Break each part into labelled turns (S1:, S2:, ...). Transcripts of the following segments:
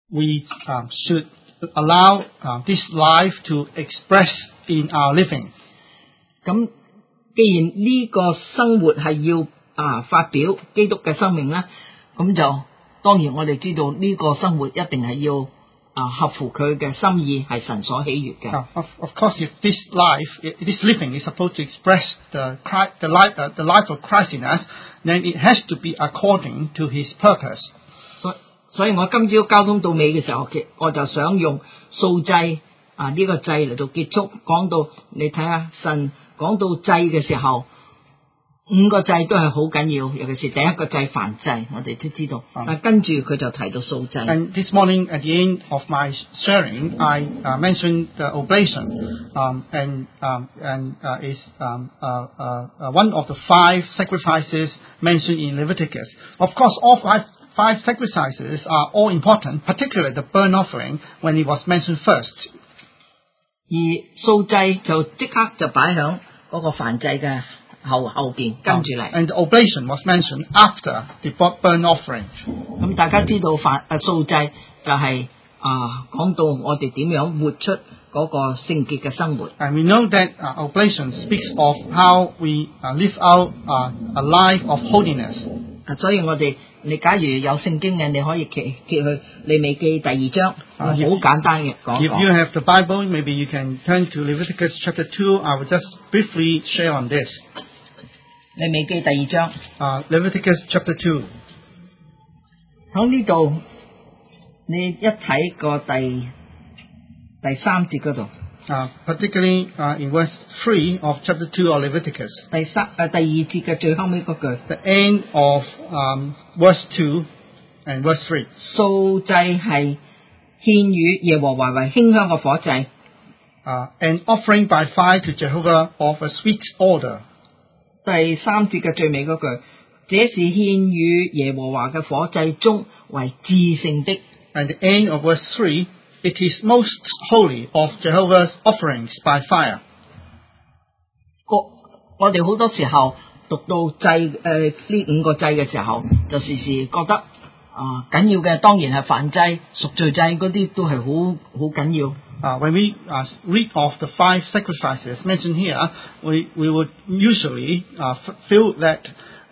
S1: we should allow this life to express in our living.
S2: 咁既然呢個生活係要發表基督嘅生命咧，咁就當然我哋知道呢個生活一定係要合乎佢嘅心意，係神所喜悅嘅。
S1: Of course, if this living is supposed to express the life of Christ in us, then it has to be according to His purpose.
S2: 所以我今朝交通到尾嘅時候，我就想用素祭呢個祭嚟到結束，講到你睇下神講到祭嘅時候，5個祭都係好緊要，尤其是第一個祭燔祭，我哋都知道。但跟住佢就提到素祭。
S1: And this morning at the end of my sharing, I mentioned the oblation, and is one of the 5 sacrifices mentioned in Leviticus. Of course, all five sacrifices are all important, particularly the burnt offering when it was mentioned first.
S2: 而素祭就即刻就擺響嗰個燔祭嘅後邊跟住嚟。
S1: And the oblation was mentioned after the burnt offering.
S2: 咁大家知道素祭就係講到我哋點樣活出嗰個聖潔嘅生活。
S1: And we know that oblation speaks of how we live out a life of holiness.
S2: 所以你假如有聖經嘅，你可以揭去利未記第2章，好簡單嘅講。
S1: If you have the Bible, maybe you can turn to Leviticus chapter 2. I will just briefly share on this.
S2: 利未記第2章。
S1: Leviticus chapter 2.
S2: 喺呢度，你一睇個第3節嗰度。
S1: Particularly in verse 3 of chapter 2 of Leviticus.
S2: 第2節嘅最後尾嗰句。
S1: The end of verse 2 and verse 3.
S2: 素祭係獻與耶和華為馨香嘅火祭。
S1: An offering by fire to Jehovah of a sweet odor.
S2: 第3節嘅最尾嗰句，這是獻與耶和華嘅火祭中為至聖的。
S1: And the end of verse 3. It is most holy of Jehovah's offerings by fire.
S2: 我哋好多時候讀到祭呢5個祭嘅時候，就時時覺得緊要嘅當然係燔祭、贖罪祭嗰啲都係好緊要。
S1: When we read of the 5 sacrifices mentioned here, we would usually feel that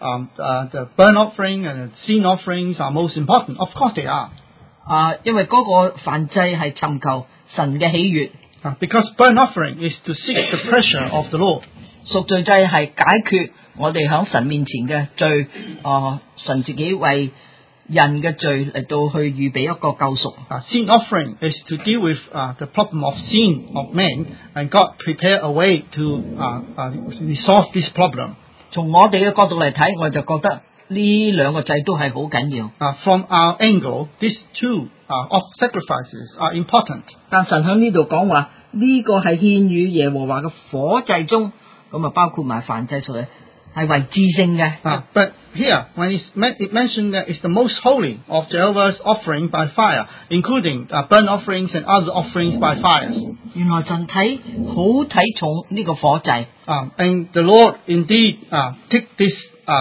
S1: the burnt offering and the sin offerings are most important. Of course they are.
S2: 因為嗰個燔祭係尋求神嘅喜悅。
S1: Because burnt offering is to seek the pleasure of the Lord.
S2: 贖罪祭係解決我哋喺神面前嘅罪，神自己為人嘅罪嚟到去預備一個救贖。
S1: Sin offering is to deal with the problem of sin of man, and God prepare a way to resolve this problem.
S2: 從我哋嘅角度嚟睇，我就覺得呢2個祭都係好緊要。
S1: From our angle, these 2 of sacrifices are important.
S2: 但神喺呢度講話，呢個係獻與耶和華嘅火祭中，咁包括埋燔祭屬嘅，係為至聖嘅。
S1: But here, when it mentioned that it's the most holy of Jehovah's offering by fire, including burnt offerings and other offerings by fires.
S2: 原來神好睇重呢個火祭。
S1: And the Lord indeed take this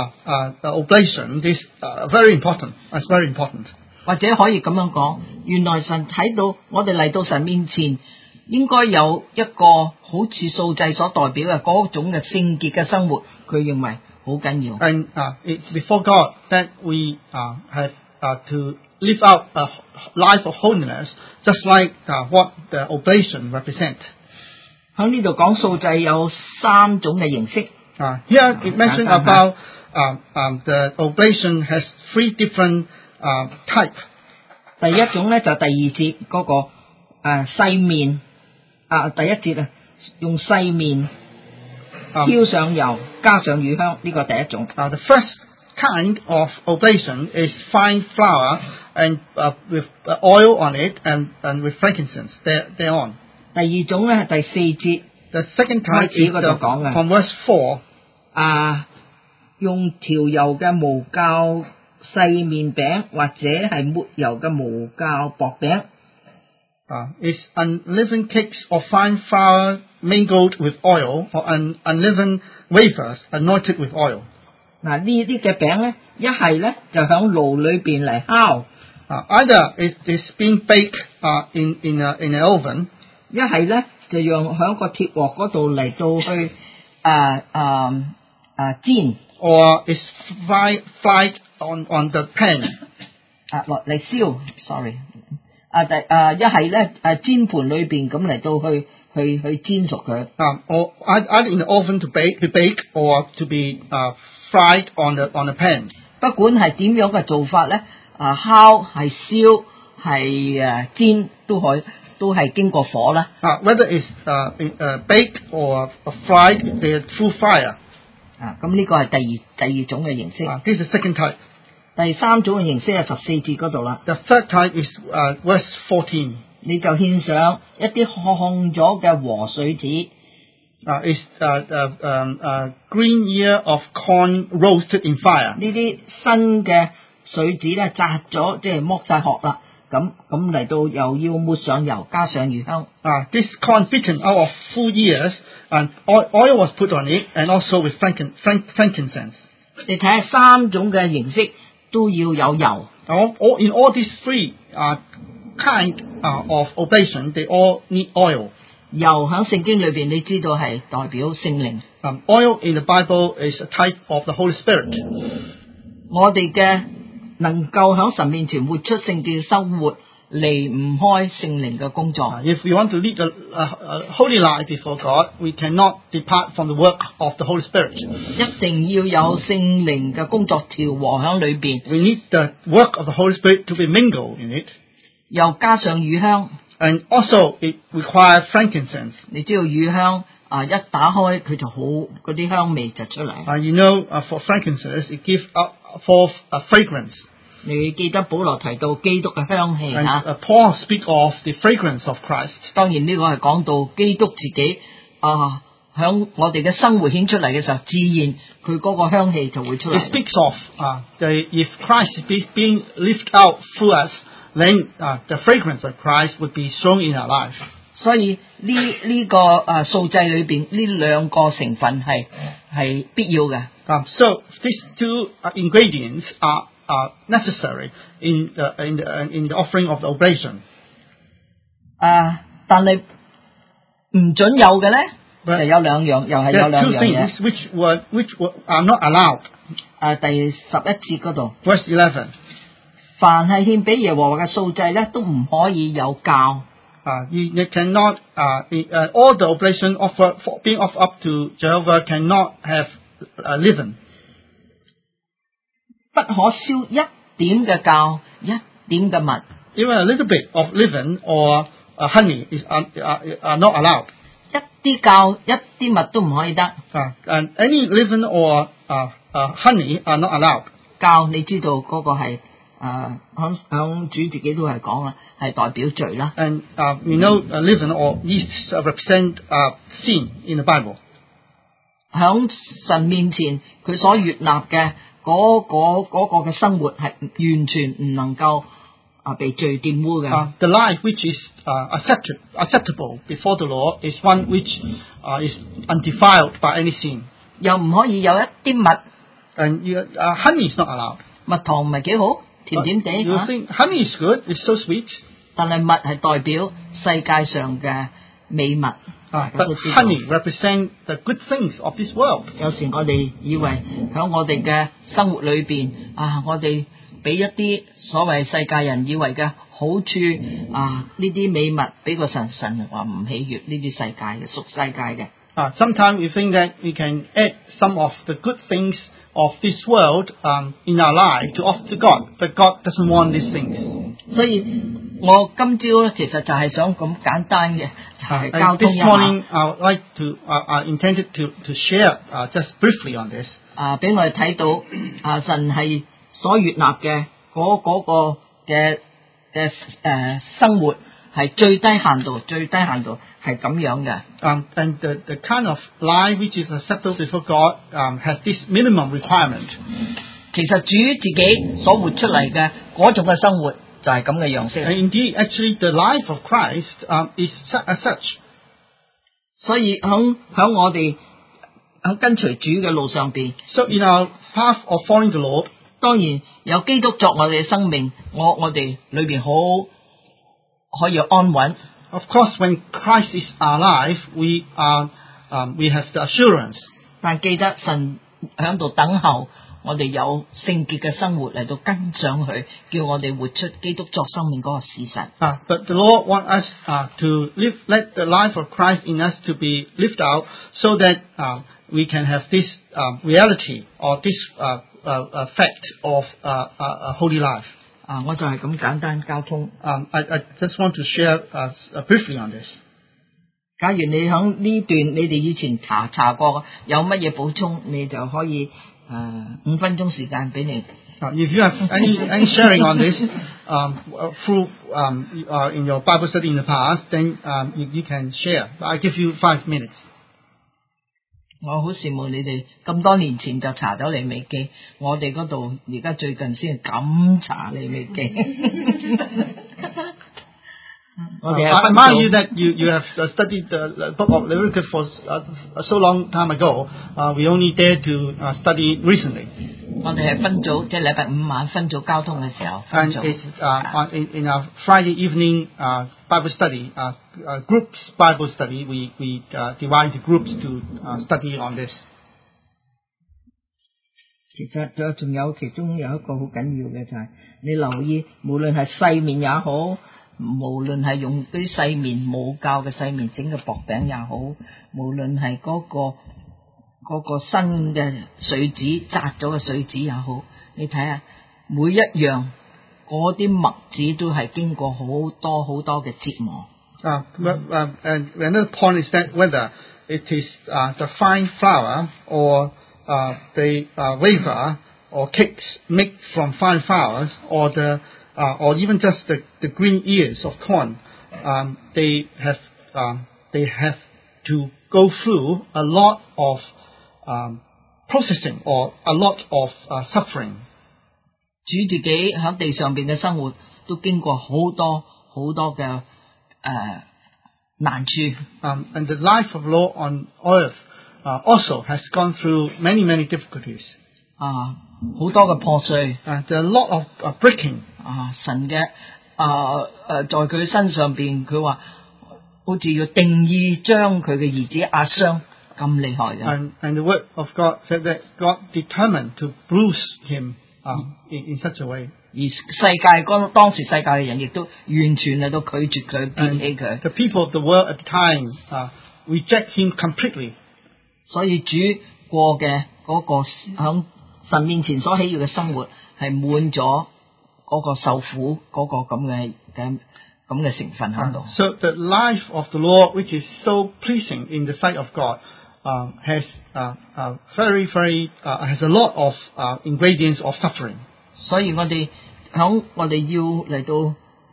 S1: oblation, this very important. It's very important.
S2: 或者可以咁樣講，原來神睇到我哋嚟到神面前，應該有一個好似素祭所代表嘅嗰種嘅聖潔嘅生活，佢認為好緊要。
S1: And it's before God that we have to live out a life of holiness, just like what the oblation represent.
S2: 喺呢度講素祭有3種嘅形式。
S1: Here it mentioned about the oblation has 3 different type.
S2: 第一種咧就第2節嗰個細面第一節用細面澆上油加上乳香，呢個第一種。
S1: The first kind of oblation is fine flour and with oil on it and with frankincense thereon.
S2: 第2種咧係第4節。
S1: The second type is from verse 4. 用調油嘅無酵細麵餅或者係抹油嘅無酵薄餅。Is unleavened cakes of fine flour mingled with oil, or unleavened wafers anointed with oil.
S2: 呢啲嘅餅咧，一係咧就響爐裏邊嚟烤，
S1: Either it is being baked in an oven,
S2: 一係咧就用喺個鐵鑊嗰度嚟到去煎
S1: or is fried on the pan.
S2: 落嚟燒 ，sorry 一係咧煎盤裏邊咁嚟到去煎熟佢。
S1: Or either in the oven to bake or to be fried on the pan.
S2: 不管係點樣嘅做法咧，烤係燒係煎都係經過火啦。
S1: Whether it's baked or fried, they're through fire.
S2: 咁呢個係第二種嘅形式。
S1: This is the second type.
S2: 第三種嘅形式係14節嗰度啦。
S1: The third type is verse 14.
S2: 你就獻上一啲烘咗嘅禾穗子。
S1: Is green ear of corn roasted in fire.
S2: 呢啲新嘅穗子咧摘咗，即係剝晒殼啦。咁嚟到又要抹上油，加上乳香。
S1: This corn beaten out of full ears, and oil was put on it, and also with frankincense.
S2: 你睇下三種嘅形式都要有油。
S1: In all these three kind of oblation, they all need oil.
S2: 油喺聖經裏邊，你知道係代表聖靈。
S1: Oil in the Bible is a type of the Holy Spirit.
S2: 我哋嘅能夠喺神面前活出聖潔嘅生活，離唔開聖靈嘅工作。
S1: If we want to lead a holy life before God, we cannot depart from the work of the Holy Spirit.
S2: 一定要有聖靈嘅工作調和喺裏邊。
S1: We need the work of the Holy Spirit to be mingled in it.
S2: 又加上乳香。
S1: And also it requires frankincense.
S2: 你知道乳香一打開佢就好，嗰啲香味就出嚟。
S1: For frankincense, it gives forth a fragrance.
S2: 你記得保羅提到基督嘅香氣
S1: Paul speak of the fragrance of Christ.
S2: 當然呢個係講到基督自己響我哋嘅生活顯出嚟嘅時候，自然佢嗰個香氣就會出嚟。
S1: It speaks of if Christ is being lived out through us, then the fragrance of Christ would be shown in our life.
S2: 所以呢個素祭裏邊呢兩個成分係必要嘅。
S1: So these two ingredients are necessary in the offering of the oblation.
S2: 但係唔准有嘅咧，就有兩樣，又係有兩樣嘢。
S1: Two things which are not allowed.
S2: 第11節嗰度
S1: Verse 11.
S2: 凡係獻俾耶和華嘅素祭咧，都唔可以有酵。
S1: You cannot all the oblation being offered up to Jehovah cannot have leaven.
S2: 不可燒一點嘅酵，一點嘅蜜。
S1: Even a little bit of leaven or honey are not allowed.
S2: 一啲酵，一啲蜜都唔可以得。
S1: And any leaven or honey are not allowed.
S2: 酵你知道嗰個係響主自己都係講啦，係代表罪啦。
S1: And we know leaven or yeast represent sin in the Bible.
S2: 響神面前，佢所悅納嘅嗰個嘅生活係完全唔能夠被罪玷污嘅。
S1: The life which is acceptable before the Lord is one which is undefiled by any sin.
S2: 又唔可以有一啲蜜。
S1: And honey is not allowed.
S2: 蜜糖唔係幾好，甜甜地。
S1: You think honey is good? It's so sweet.
S2: 但係蜜係代表世界上嘅美物。
S1: But honey represents the good things of this world.
S2: 有時我哋以為喺我哋嘅生活裏邊我哋俾一啲所謂世界人以為嘅好處呢啲美物俾個神話唔喜悅呢啲世界嘅屬世界嘅。
S1: Sometimes we think that we can add some of the good things of this world in our life to offer to God, but God doesn't want these things.
S2: 所以我今朝咧其實就係想咁簡單嘅，就係交通一下。
S1: This morning I would like to intended to share just briefly on this.
S2: 俾我哋睇到神係所悅納嘅嗰個嘅生活係最低限度係咁樣嘅。
S1: And the kind of life which is acceptable before God has this minimum requirement.
S2: 其實主自己所活出嚟嘅嗰種嘅生活就係咁嘅樣式。
S1: And indeed, actually, the life of Christ is as such.
S2: 所以響我哋響跟隨主嘅路上邊。
S1: So in our path of following the Lord,
S2: 當然有基督作我哋嘅生命，我哋裏邊好可以安穩。
S1: Of course, when Christ is our life, we have the assurance.
S2: 但記得神喺度等候我哋有聖潔嘅生活嚟到跟上去，叫我哋活出基督作生命嗰個事實。
S1: But the Lord wants us to let the life of Christ in us to be lived out, so that we can have this reality or this fact of a holy life.
S2: 我就係咁簡單交通。
S1: I just want to share briefly on this.
S2: 假如你喺呢段你哋以前查過，有乜嘢補充，你就可以5分鐘時間俾你。
S1: If you have any sharing on this through in your Bible study in the past, then you can share. I give you 5 minutes.
S2: 我好羨慕你哋咁多年前就查咗利未記，我哋嗰度而家最近先咁查利未記。
S1: I admire you that you have studied the book of Leviticus for so long time ago. We only dare to study recently.
S2: 我哋係分組，即係禮拜5晚分組交通嘅時候分
S1: And
S2: 組。
S1: it's in our Friday evening Bible study, groups Bible study, we divide the groups to study on this.
S2: 其實仲有其中有一個好緊要嘅就係你留意，無論係細麵也好，無論係用嗰啲細麵冇教嘅細麵整嘅薄餅也好，無論係嗰個新嘅穗子摘咗嘅穗子也好，你睇下每一樣嗰啲麥子都係經過好多好多嘅折磨。
S1: And another point is that whether it is the fine flour or the wafer or cakes made from fine flours or or even just the green ears of corn, they have to go through a lot of processing or a lot of suffering.
S2: 主自己喺地上邊嘅生活都經過好多好多嘅難處。
S1: And the life of the Lord on earth also has gone through many difficulties.
S2: 好多嘅破碎。
S1: There are a lot of breaking.
S2: 神嘅在佢身上邊，佢話好似要定意將佢嘅兒子壓傷咁厲害嘅。
S1: And the word of God said that God determined to bruise him in such a way.
S2: 而當時世界嘅人亦都完全嚟到拒絕佢，撇棄佢。
S1: The people of the world at the time reject him completely.
S2: 所以主過嘅嗰個響神面前所喜悅嘅生活係滿咗嗰個受苦嗰個咁嘅成分喺度。
S1: So the life of the Lord, which is so pleasing in the sight of God, has has a lot of ingredients of suffering.
S2: 所以我哋要嚟到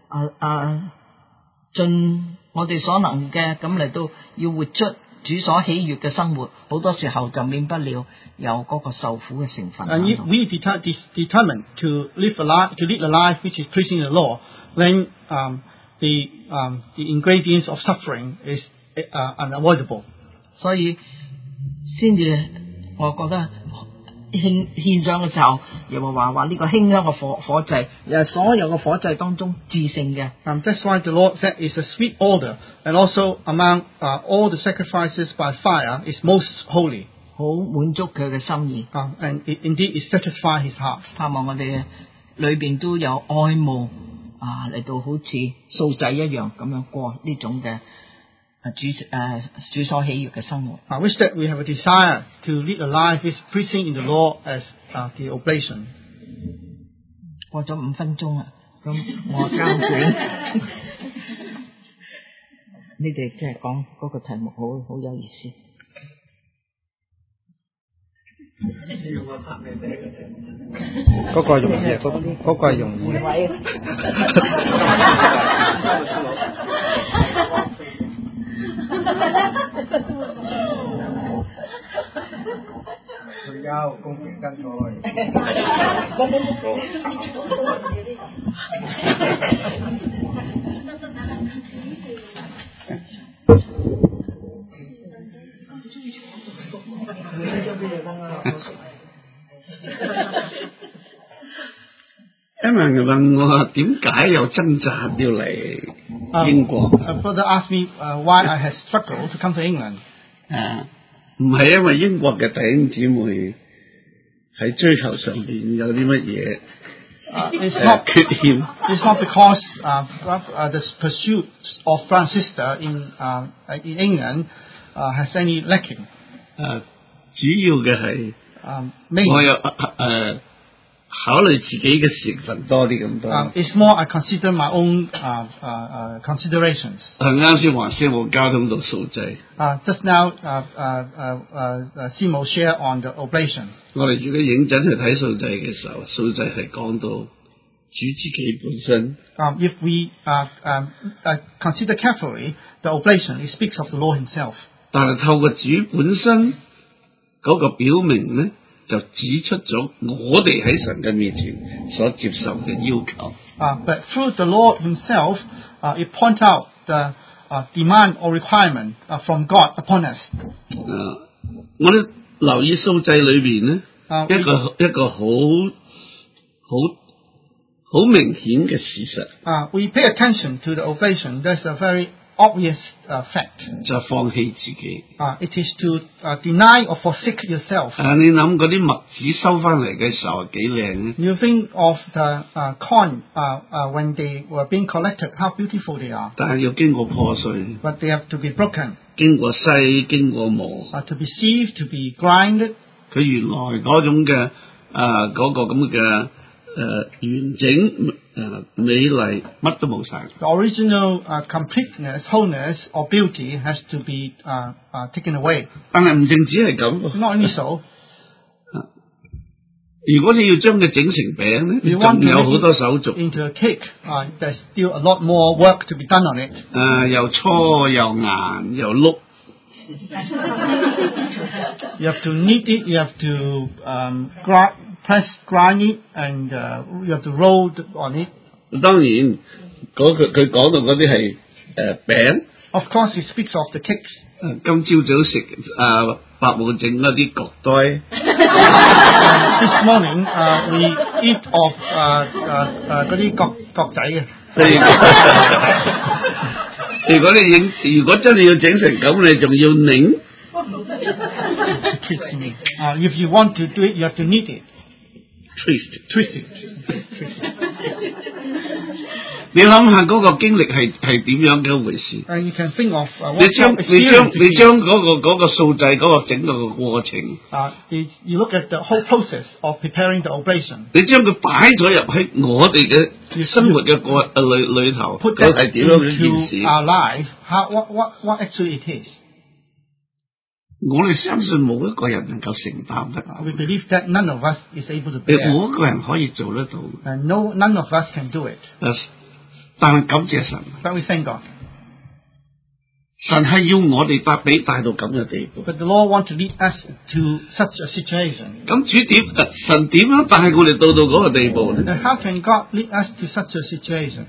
S2: 盡我哋所能嘅咁嚟到要活出主所喜悅嘅生活，好多時候就免不了有嗰個受苦嘅成分。
S1: And we determined to lead a life which is pleasing the Lord when the ingredients of suffering is unavoidable.
S2: 所以先至我覺得獻上嘅時候，耶和華話呢個馨香嘅火祭，又係所有嘅火祭當中至聖嘅。
S1: That's why the Lord said it's a sweet odor, and also among all the sacrifices by fire is most holy.
S2: 好滿足佢嘅心意。
S1: And indeed it satisfies his heart.
S2: 盼望我哋裏邊都有愛慕嚟到好似素祭一樣咁樣過呢種嘅主所喜悅嘅生活。
S1: I wish that we have a desire to lead a life which is pleasing in the Lord as the oblation.
S2: 過咗5分鐘啦，咁我交卷。你哋即係講嗰個題目好有意思。
S3: 嗰個容易，嗰個係容易。退休公平跟賽。
S4: 人問我點解有掙扎要嚟英國？
S1: A brother asked me why I had struggled to come to England.
S4: 唔係因為英國嘅弟兄姊妹喺追求上邊有啲乜嘢缺欠。
S1: It's not because the pursuit of brother and sister in England has any lacking.
S4: 主要嘅係我有考慮自己嘅成分多啲咁多。
S1: It's more I consider my own considerations.
S4: 啱先話師母交通到數祭。
S1: Just now, Simo share on the oblation.
S4: 我哋如果認真去睇數祭嘅時候，數祭係講到主自己本身。
S1: If we consider carefully the oblation, it speaks of the Lord Himself.
S4: 但係透過主本身嗰個表明咧，就指出咗我哋喺神嘅面前所接受嘅要求。
S1: But through the Lord Himself, it points out the demand or requirement from God upon us.
S4: 我哋留意數祭裏邊咧，一個好明顯嘅事實。
S1: We pay attention to the oblation. There's a very obvious fact.
S4: 就係放棄自己。
S1: It is to deny or forsake yourself.
S4: 你諗嗰啲麥子收翻嚟嘅時候幾靚咧
S1: You think of the corn when they were being collected, how beautiful they are.
S4: 但係要經過破碎，
S1: But they have to be broken,
S4: 經過篩，經過磨。
S1: to be sieved, to be grinded.
S4: 佢原來嗰種嘅嗰個咁嘅完整美麗乜都冇晒。
S1: The original completeness, wholeness, or beauty has to be taken away.
S4: 但係唔淨止係咁。
S1: Not only so.
S4: 如果你要將佢整成餅咧，仲有好多手續。
S1: Into a cake, there's still a lot more work to be done on it.
S4: 又搓又研又碌。
S1: You have to knead it. You have to grind it, and you have to roll on it.
S4: 當然，佢講到嗰啲係餅。
S1: Of course, he speaks of the cakes.
S4: 今朝早食伯母整嗰啲角堆。
S1: This morning, we eat of 嗰啲角仔嘅。如果真係要整成咁，你仲要擰。 If you want to do it, you have to knead it. Twist it.
S4: 你諗下嗰個經歷係點樣嘅一回事？
S1: You can think of
S4: 你將嗰個素祭嗰個整個嘅過程。
S1: You look at the whole process of preparing the oblation.
S4: 你將佢擺咗入喺我哋嘅生活嘅裏頭，佢係點樣一件事
S1: ？Our life, what actually it is.
S4: 我哋相信冇一個人能夠承擔得。
S1: We believe that none of us is able to bear.
S4: 冇一個人可以做得到。
S1: None of us can do it.
S4: 但係感謝神。
S1: But we thank God.
S4: 神係要我哋帶到咁嘅地步。
S1: But the Lord wants to lead us to such a situation.
S4: 咁神點樣帶我哋到嗰個地步咧
S1: How can God lead us to such a situation?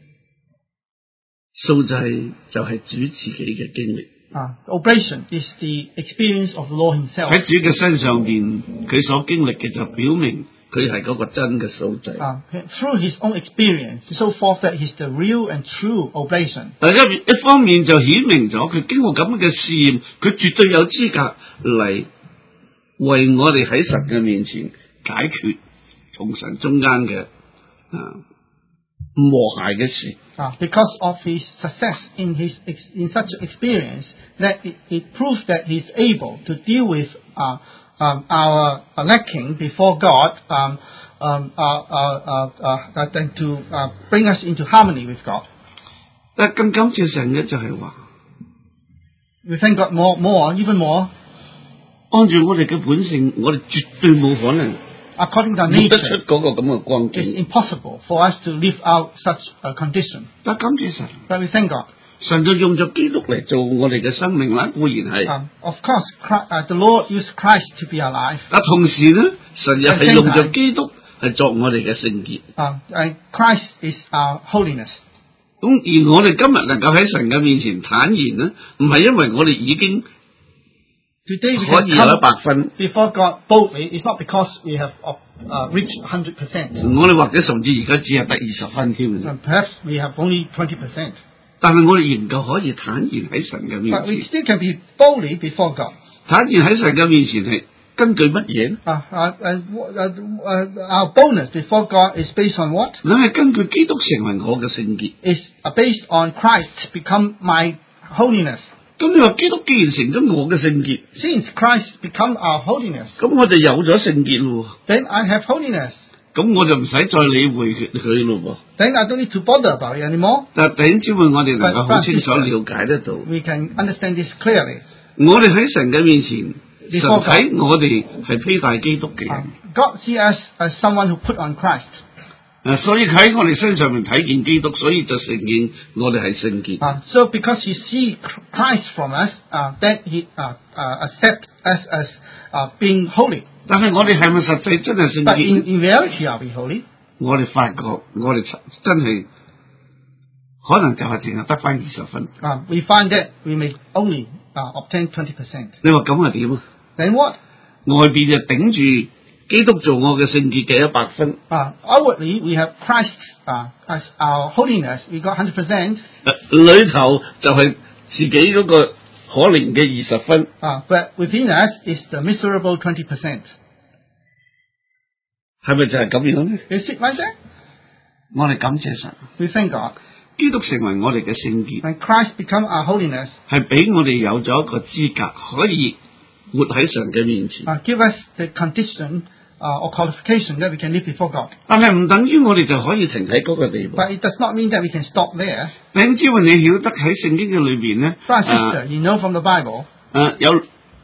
S4: 素祭就係主自己嘅經歷。
S1: Oblation is the experience of the Lord Himself.
S4: 喺主嘅身上邊，佢所經歷嘅就表明佢係嗰個真嘅素祭。
S1: Through His own experience, he show forth that He's the real and true oblation.
S4: 一方面就顯明咗佢經過咁嘅試驗，佢絕對有資格嚟為我哋喺神嘅面前解決同神中間嘅唔和諧嘅事。
S1: Because of his success in such experience, that it proves that he's able to deal with our lacking before God, and to bring us into harmony with God.
S4: 但更感謝神嘅就係話
S1: We thank God even more.
S4: 按住我哋嘅本性，我哋絕對冇可能。
S1: According to nature, it's impossible for us to live out such a condition.
S4: 但感謝神
S1: But we thank God.
S4: 神就用咗基督嚟做我哋嘅生命啦，固然係。
S1: Of course, the Lord used Christ to be our life.
S4: 同時咧，神又係用咗基督係作我哋嘅聖潔。
S1: And Christ is our holiness.
S4: 咁而我哋今日能夠喺神嘅面前坦然咧，唔係因為我哋已經
S1: Today we
S4: 可
S1: can
S4: 以有100
S1: come
S4: 分，
S1: before God boldly. It's not because we have reached 100%.
S4: 我哋或者甚至而家只係得20分添。
S1: Perhaps we have only 20%.
S4: 但係我哋仍舊可以坦然喺神嘅面
S1: But we
S4: 前。
S1: still can be boldly before God.
S4: 坦然喺神嘅面前係根據乜嘢？
S1: Our boldness before God is based on what?
S4: 你係根據基督成為我嘅聖潔。
S1: It's based on Christ become my holiness.
S4: 咁你話基督既然成咗我嘅聖潔，
S1: Since Christ become our holiness,
S4: 咁我就有咗聖潔咯。
S1: then I have holiness.
S4: 咁我就唔使再理會佢咯。
S1: Then I don't need to bother about it anymore.
S4: 但係弟兄姊妹，我哋能夠好清楚了解得到，
S1: We can understand this clearly.
S4: 我哋喺神嘅面前，神
S1: Before God
S4: 睇我哋係披戴基督嘅人。
S1: God sees us as someone who put on Christ.
S4: 所以佢喺我哋身上面睇見基督，所以就承認我哋係聖潔。
S1: So because he sees Christ from us, then he accepts us as being holy.
S4: 但係我哋係咪實際真係聖
S1: But
S4: 潔？
S1: in reality, are we holy?
S4: 我哋發覺我哋真係可能就係淨係得返20分。
S1: We find that we may only obtain 20%.
S4: 你話咁係點啊？
S1: Then what?
S4: 外邊就頂住基督做我嘅聖潔嘅100分，
S1: Outwardly, we have Christ as our holiness. We got 100%.
S4: 裏頭就係自己嗰個可憐嘅20分。
S1: But within us is the miserable 20%.
S4: 係咪就係咁樣咧？
S1: Is it like that?
S4: 我哋感謝神，
S1: We thank God.
S4: 基督成為我哋嘅聖潔，
S1: When Christ become our holiness,
S4: 係俾我哋有咗一個資格，可以活喺神嘅面前。
S1: give us the condition or qualification that we can live before God.
S4: 但係唔等於我哋就可以停喺嗰個地步。
S1: But it does not mean that we can stop there.
S4: 弟兄姊妹，你曉得喺聖經嘅裏邊咧，
S1: Brother and sister, you know from the Bible,
S4: 有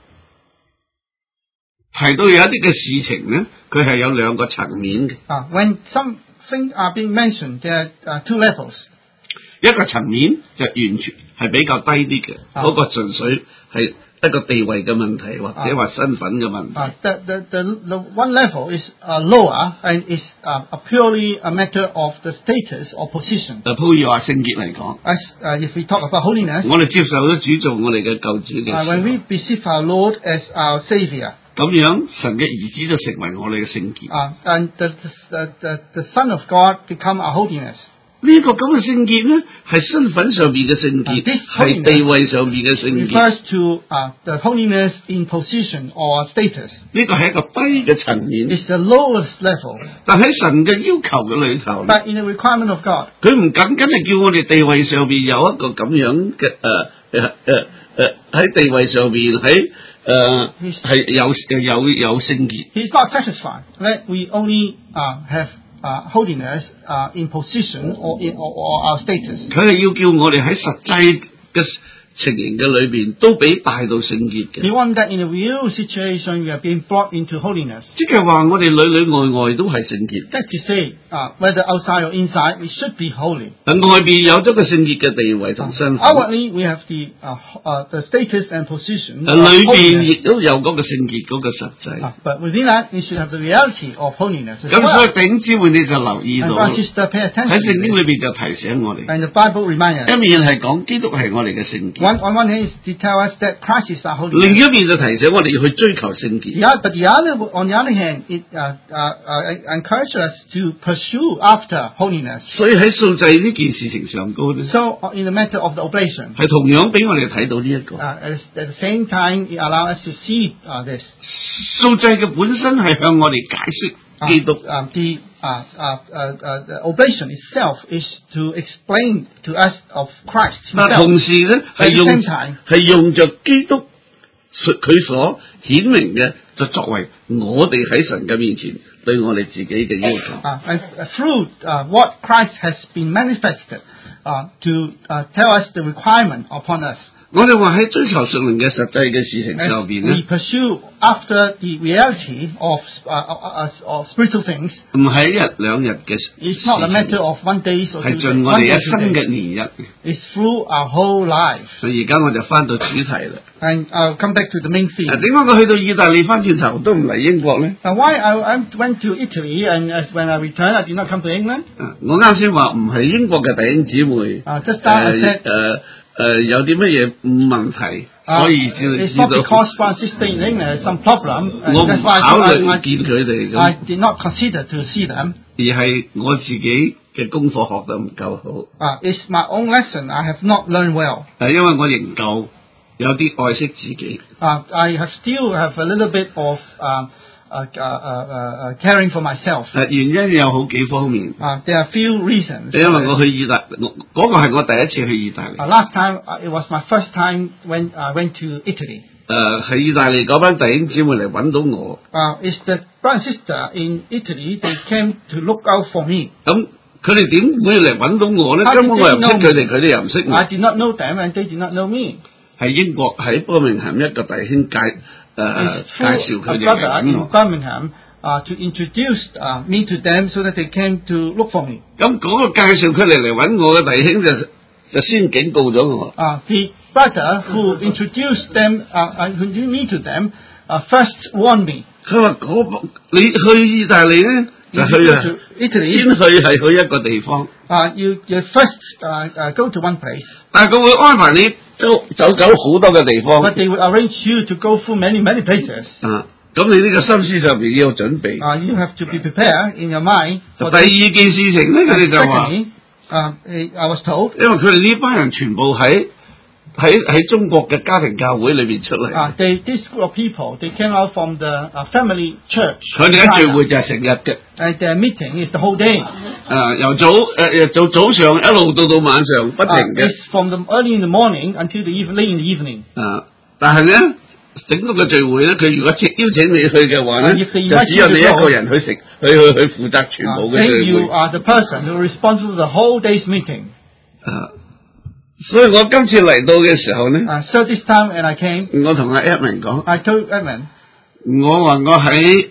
S4: 提到有一啲嘅事情咧，佢係有2個層面嘅。
S1: when some things are being mentioned, there are 2 levels.
S4: 一個層面就完全係比較低啲嘅，嗰個純粹係一個地位嘅問題，或者話身份嘅問題。
S1: The one level is lower and is purely a matter of the status or position.
S4: 譬如話聖潔嚟講，
S1: As if we talk about holiness,
S4: 我哋接受咗主做我哋嘅救主嘅時
S1: when
S4: 候，
S1: we receive our Lord as our Savior,
S4: 咁樣神嘅兒子就成為我哋嘅聖潔。
S1: and the Son of God become our holiness.
S4: 呢個咁嘅聖潔咧，係身份上邊嘅聖潔，係地位上邊嘅聖潔。
S1: Refers to the holiness in position or status.
S4: 呢個係一個低嘅層面，
S1: It's the lowest level.
S4: 但喺神嘅要求嘅裏頭，
S1: But in the requirement of God,
S4: 佢唔僅僅係叫我哋地位上邊有一個咁樣嘅喺地位上邊係有聖潔。
S1: He's not satisfied that we only have holiness in position or our status.
S4: 佢係要叫我哋喺實際嘅情形嘅裏邊都俾帶到聖潔嘅。
S1: He wants that in a real situation we are being brought into holiness.
S4: 即係話我哋裏裏外外都係聖潔。
S1: That's to say, whether outside or inside, we should be holy.
S4: 外邊有咗個聖潔嘅地位同身份，
S1: Outwardly, we have the status and position.
S4: 裏邊亦都有嗰個聖潔嗰個實際。
S1: But within that, we should have the reality of holiness as
S4: 咁所以
S1: well.
S4: 弟兄姊妹你就留意
S1: And
S4: 到
S1: brother and sister, pay
S4: 喺
S1: attention
S4: 聖
S1: to
S4: 經
S1: this.
S4: 裏邊就提醒我哋，
S1: And the Bible reminds
S4: 一
S1: us.
S4: 面係講基督係我哋嘅聖潔，
S1: On one hand, to tell us that Christ is our
S4: 另
S1: holiness.
S4: 一面就提醒我哋要去追求聖潔。
S1: But on the other hand, it encourages us to pursue after holiness.
S4: 所以喺素祭呢件事情上高咧，
S1: So, in the matter of the oblation,
S4: 係同樣俾我哋睇到呢一個
S1: at the same time, it allows us to see this.
S4: 素祭嘅本身係向我哋解釋基督。
S1: The oblation itself is to explain to us of Christ
S4: 但
S1: himself.
S4: 同時咧
S1: At
S4: 係
S1: the same time,
S4: 用着基督佢所顯明嘅，就作為我哋喺神嘅面前對我哋自己嘅要求。
S1: and through what Christ has been manifested to tell us the requirement upon us.
S4: 我哋話喺追求屬靈嘅實際嘅事情
S1: As
S4: 上邊
S1: we
S4: 咧，
S1: pursue after the reality of spiritual things,
S4: 唔係1日2日嘅事
S1: it's not a
S4: 情，
S1: matter of 1 day or
S4: 係
S1: 2
S4: 盡
S1: days.
S4: 我哋
S1: 1
S4: 一
S1: day or
S4: 生
S1: 2
S4: 嘅
S1: days.
S4: 年日。
S1: It's through our whole life.
S4: 所以而家我就翻到主題啦。
S1: And I'll come back to the main
S4: 點
S1: theme.
S4: 解我去到意大利翻轉頭都唔嚟英國咧？
S1: Now, why I went to Italy and when I returned, I did not come to England.
S4: 我啱先話唔係英國嘅弟兄姊妹，
S1: Just now I said
S4: 有啲乜嘢問題，所以知
S1: It's
S4: 道
S1: not because one sister in England has some problem.
S4: 我唔
S1: That's why
S4: 考慮
S1: I
S4: 見佢哋
S1: I
S4: 咁，
S1: did not consider to see them.
S4: 而係我自己嘅功課學得唔夠好。
S1: It's my own lesson. I have not learned well.
S4: 因為我仍舊有啲愛惜自己。
S1: I still have a little bit of caring for myself.
S4: 原因有好幾方面。
S1: There are few reasons.
S4: 因為我去意大利，嗰個係我第一次去意大利。
S1: Last time it was my first time when I went to Italy.
S4: 喺意大利嗰班弟兄姊妹嚟揾到我。
S1: It's the brother and sister in Italy. They came to look out for me.
S4: 咁佢哋點會嚟揾到我咧？根本我又唔識佢哋，佢哋又唔識我。
S1: I did not know them and they did not know me.
S4: 係英國喺伯明翰一個弟兄介紹佢哋嚟揾我。
S1: Birmingham to introduce me to them so that they came to look for me.
S4: 咁嗰個介紹佢哋嚟揾我嘅弟兄就先警告咗我。
S1: The brother who introduced them, who introduced me to them, first warned me.
S4: 佢話你去意大利咧就去
S1: Italy,
S4: 先係去一個地方。
S1: you first go to one place.
S4: 但係佢會安排你走好多嘅地方。
S1: But they will arrange you to go through many places.
S4: 咁你呢個心思上邊要有準備。
S1: You have to be prepared in your mind.
S4: 第二件事情咧，佢哋就話
S1: I was told.
S4: 因為佢哋呢班人全部喺中國嘅家庭教會裏邊出嚟。
S1: This group of people, they came out from the family church.
S4: 佢哋一聚會就係成日嘅。
S1: And their meeting is the whole day.
S4: 由早上一路到晚上不停嘅。
S1: It's from early in the morning until late in the evening.
S4: 但係咧，整個嘅聚會咧，佢如果邀請你去嘅話咧，就只有你一個人去負責全部嘅聚會。
S1: You are the person who is responsible for the whole day's meeting.
S4: 所以我今次嚟到嘅時候咧
S1: so this time when I came,
S4: 我同阿 Edmund 講
S1: I told Edmund,
S4: 我話我喺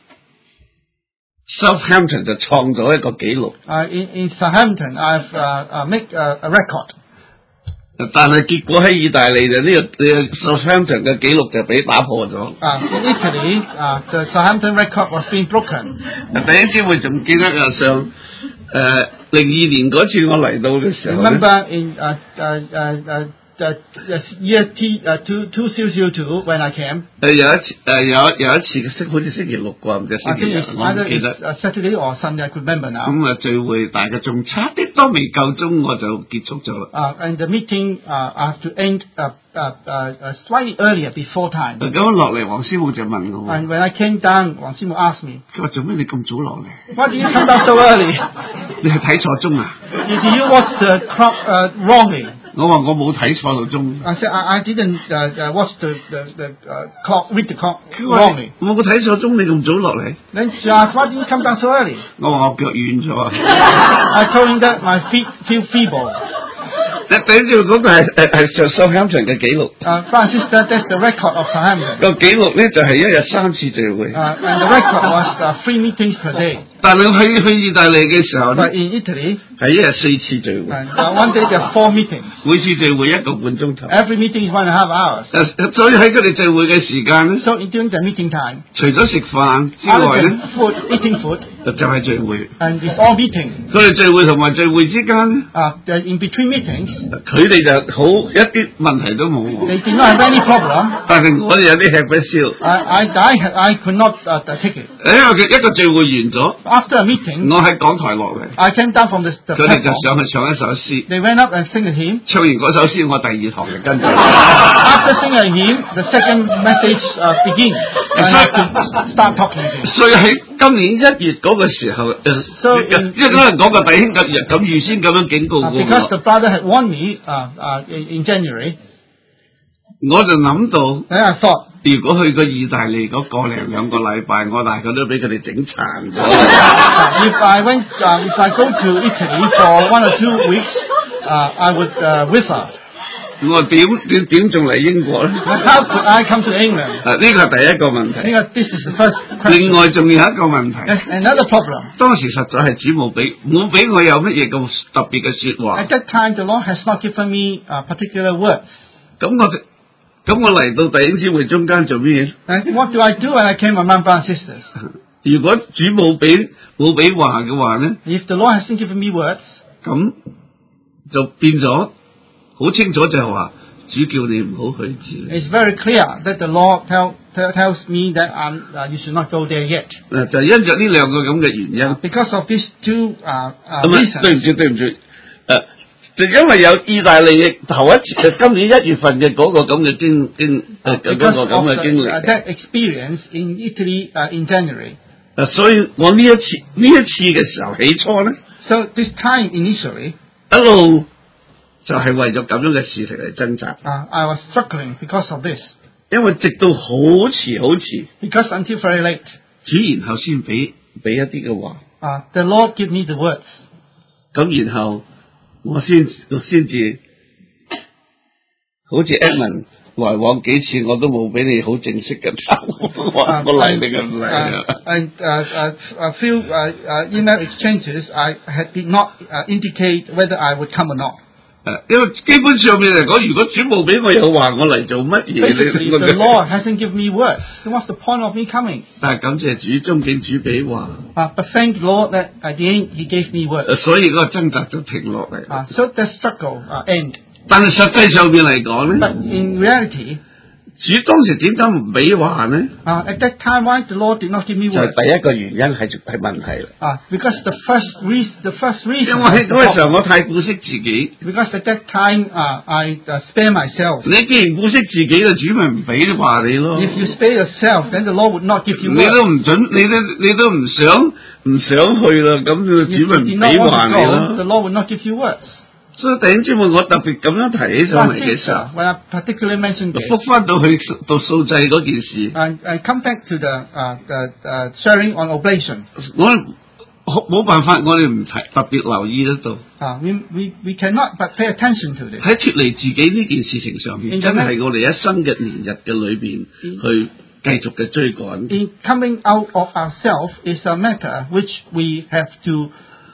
S4: Southampton 就創咗一個紀錄。
S1: in Southampton, I've made a record.
S4: 但係結果喺意大利就呢個 Southampton 嘅紀錄就俾打破咗。
S1: In Italy, the Southampton record was being broken.
S4: 第一次會仲記得上02年嗰次我嚟到嘅時候
S1: Remember in the year 2002 when I came.
S4: 有一次好似星期六啩，唔知星期日，我唔記得。
S1: Saturday or Sunday, I could remember now.
S4: 咁聚會大家仲差啲都未夠鐘，我就結束咗啦。
S1: And the meeting I have to end slightly earlier before time.
S4: 咁落嚟，黃師傅就問我。
S1: And when I came down, 黃師傅 asked me.
S4: 佢話做咩你咁早落嚟
S1: Why did you come down so early?
S4: 你係睇錯鐘啊
S1: Did you watch the clock wrongly?
S4: 我話我冇睇錯到鐘。
S1: I said I didn't watch the clock, read the clock wrongly.
S4: 我冇睇錯鐘，你咁早落嚟
S1: Then she asked, why did you come down so early?
S4: 我話我腳軟咗。
S1: I told him that my feet feel feeble.
S4: 第一條嗰個係Southampton嘅紀錄。
S1: Brother and sister, that's the record of Southampton.
S4: 個紀錄咧就係一日3次聚會。
S1: And the record was 3 meetings per day.
S4: 但係去意大利嘅時候咧
S1: But in Italy,
S4: 係一日4次聚會。
S1: one day there are 4 meetings.
S4: 每次聚會1個半鐘頭。
S1: Every meeting is 1.5 hours.
S4: 所以喺佢哋聚會嘅時間咧，
S1: So during the meeting time,
S4: 除咗食飯之
S1: other
S4: 外咧
S1: than food, eating food,
S4: 就係聚會。
S1: and it's all meeting.
S4: 佢哋聚會同埋聚會之間咧，
S1: In between meetings,
S4: 佢哋就好一啲問題都冇。
S1: they did not have any problem.
S4: 但係我哋有啲吃不消。
S1: I could not take it.
S4: 因為佢一個聚會完咗
S1: After a meeting,
S4: 我喺講台落嚟，
S1: I came down from the
S4: 佢哋就
S1: platform.
S4: 上去唱一首詩。
S1: They went up and sang a hymn.
S4: 唱完嗰首詩，我第2堂就跟住。
S1: After singing a hymn, the second message begins. I have to start talking again.
S4: 所以喺今年1月嗰個時候，因為嗰人講個弟兄咁預先咁樣警告過
S1: Because
S4: 我，
S1: the brother had warned me in January,
S4: 我就諗到，
S1: then I thought,
S4: 如果去過意大利嗰個零2個禮拜，我大概都俾佢哋整殘咗。
S1: if I go to Italy for 1 or 2 weeks, I would wither.
S4: 我點仲嚟英國咧？
S1: How could I come to England?
S4: 呢個係第一個問題。
S1: This is the first
S4: 另
S1: question.
S4: 外仲有一個問題，
S1: There's another problem.
S4: 當時實在係主冇俾我有乜嘢咁特別嘅說話。
S1: At that time, the Lord has not given me particular words.
S4: 咁我嚟到弟兄姊妹中間做咩？
S1: And what do I do when I came among brothers and sisters?
S4: 如果主冇俾話嘅話咧，
S1: If the Lord hasn't given me words,
S4: 咁就變咗好清楚就係話主叫你唔好去治理。
S1: It's very clear that the Lord tells me that you should not go there yet.
S4: 就係因着呢兩個咁嘅原因。
S1: Because of these two
S4: 咁
S1: reasons.
S4: 對唔住，就因為有意大利頭一次今年1月份嘅嗰個咁嘅經歷。
S1: that experience in Italy in January.
S4: 所以我呢一次嘅時候起初咧，
S1: So this time initially,
S4: 一路就係為咗咁樣嘅事情嚟掙扎。
S1: I was struggling because of this.
S4: 因為直到好遲，
S1: Because until very late,
S4: 主然後先俾一啲嘅話，
S1: the Lord give me the words.
S4: 咁然後我先至好似 Edmund 來往幾次，我都冇俾你好正式嘅答我嚟定唔嚟
S1: And a few email exchanges, I did not indicate whether I would come or not.
S4: 因為基本上面嚟講，如果主冇俾我有話，我嚟做乜嘢
S1: Basically, the Lord hasn't given me words. So what's the point of me coming?
S4: 但係感謝主，終竟主俾話，
S1: But thank the Lord that at the end He gave me words.
S4: 所以嗰個掙扎就停落嚟。
S1: So the struggle end.
S4: 但係實際上面嚟講咧，
S1: But in reality,
S4: 主當時點解唔俾話呢？
S1: at that time, why the Lord did not give me
S4: 就係
S1: words?
S4: 第一個原因係問題啦。
S1: Because the first reason.
S4: 因為喺嗰個時候我太顧惜自己。
S1: Because at that time, I spare myself.
S4: 你既然顧惜自己啦，主咪唔俾話你咯。
S1: If you spare yourself, then the Lord would not give you
S4: 你
S1: words.
S4: 都唔準，你都唔想去啦，咁主
S1: If
S4: 咪
S1: you
S4: 唔
S1: did
S4: 俾
S1: not
S4: 話
S1: want
S4: 你
S1: to go,
S4: 咯。
S1: the Lord would not give you words.
S4: 所以弟兄姊妹，我特別咁樣提起上嚟嘅時候，
S1: When I particularly mentioned this,
S4: 復翻到去讀數祭嗰件事，
S1: I come back to the sharing on oblation.
S4: 我冇辦法，我哋唔特別留意得到。
S1: We cannot but pay attention to this.
S4: 喺脫離自己呢件事情上面，
S1: In
S4: 真係我哋一生嘅年日嘅裏邊去繼續嘅追趕。
S1: In coming out of ourselves is a matter which we have to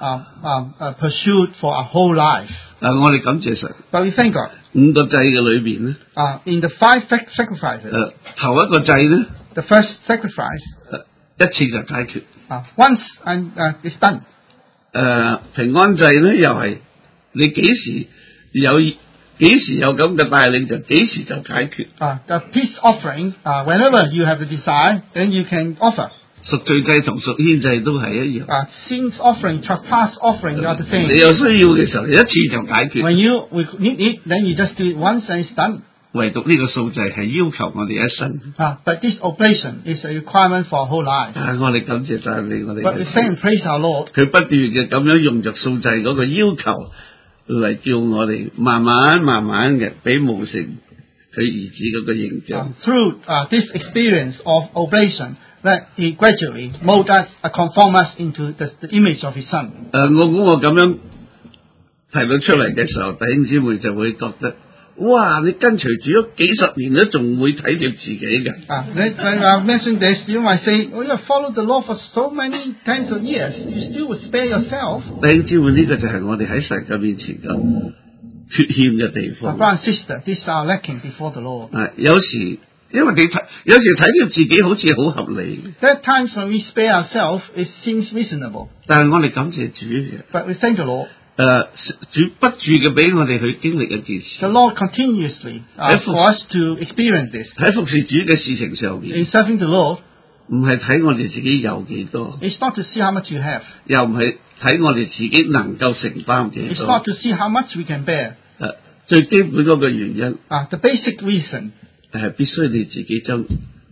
S1: pursue for our whole life.
S4: 但係我哋感謝神，
S1: But we thank God.
S4: 5個祭嘅裏邊咧，
S1: In the 5 sacrifices,
S4: 頭一個祭咧，
S1: the first sacrifice,
S4: 一次就解決。
S1: once and it's done.
S4: 平安祭咧又係你幾時有咁嘅帶領就幾時就解決。
S1: The peace offering, whenever you have a desire, then you can offer.
S4: 贖罪祭同贖愆祭都係一樣。
S1: Sins offering, trespass offering are the
S4: 你
S1: same.
S4: 有需要嘅時候，一次就解決。
S1: When you need it, then you just do it once and it's done.
S4: 唯獨呢個數祭係要求我哋一生。
S1: But this oblation is a requirement for our whole life.
S4: 我哋感謝讚美我哋。
S1: But we thank and praise our Lord.
S4: 佢不斷嘅咁樣用着數祭嗰個要求嚟叫我哋慢慢嘅俾無成佢兒子嗰個形象。
S1: Through this experience of oblation, that He gradually mold us, conform us into the image of His Son.
S4: 我估我咁樣提到出嚟嘅時候，弟兄姊妹就會覺得，哇！你跟隨主咗幾十年都仲會體貼自己嘅。
S1: When I mention this, you might say, "Oh, you have followed the Lord for so many tens of years. You still would spare yourself."
S4: 弟兄姊妹，呢個就係我哋喺神嘅面前嘅缺欠嘅地
S1: My
S4: 方。
S1: brother and sister, these are lacking before the Lord.
S4: 有時因為有時體貼自己好似好合理，
S1: There are times when we spare ourselves, it seems reasonable.
S4: 但係我哋感謝主嘅。
S1: But we thank the Lord.
S4: 主不住嘅俾我哋去經歷一件事。
S1: The Lord continuously for us to experience this.
S4: 喺服侍主嘅事情上面，
S1: In serving the Lord,
S4: 唔係睇我哋自己有幾多，
S1: it's not to see how much you have.
S4: 又唔係睇我哋自己能夠承擔幾
S1: It's
S4: 多。
S1: not to see how much we can bear.
S4: 最基本嗰個原因
S1: The basic reason,
S4: 係必須你自己將自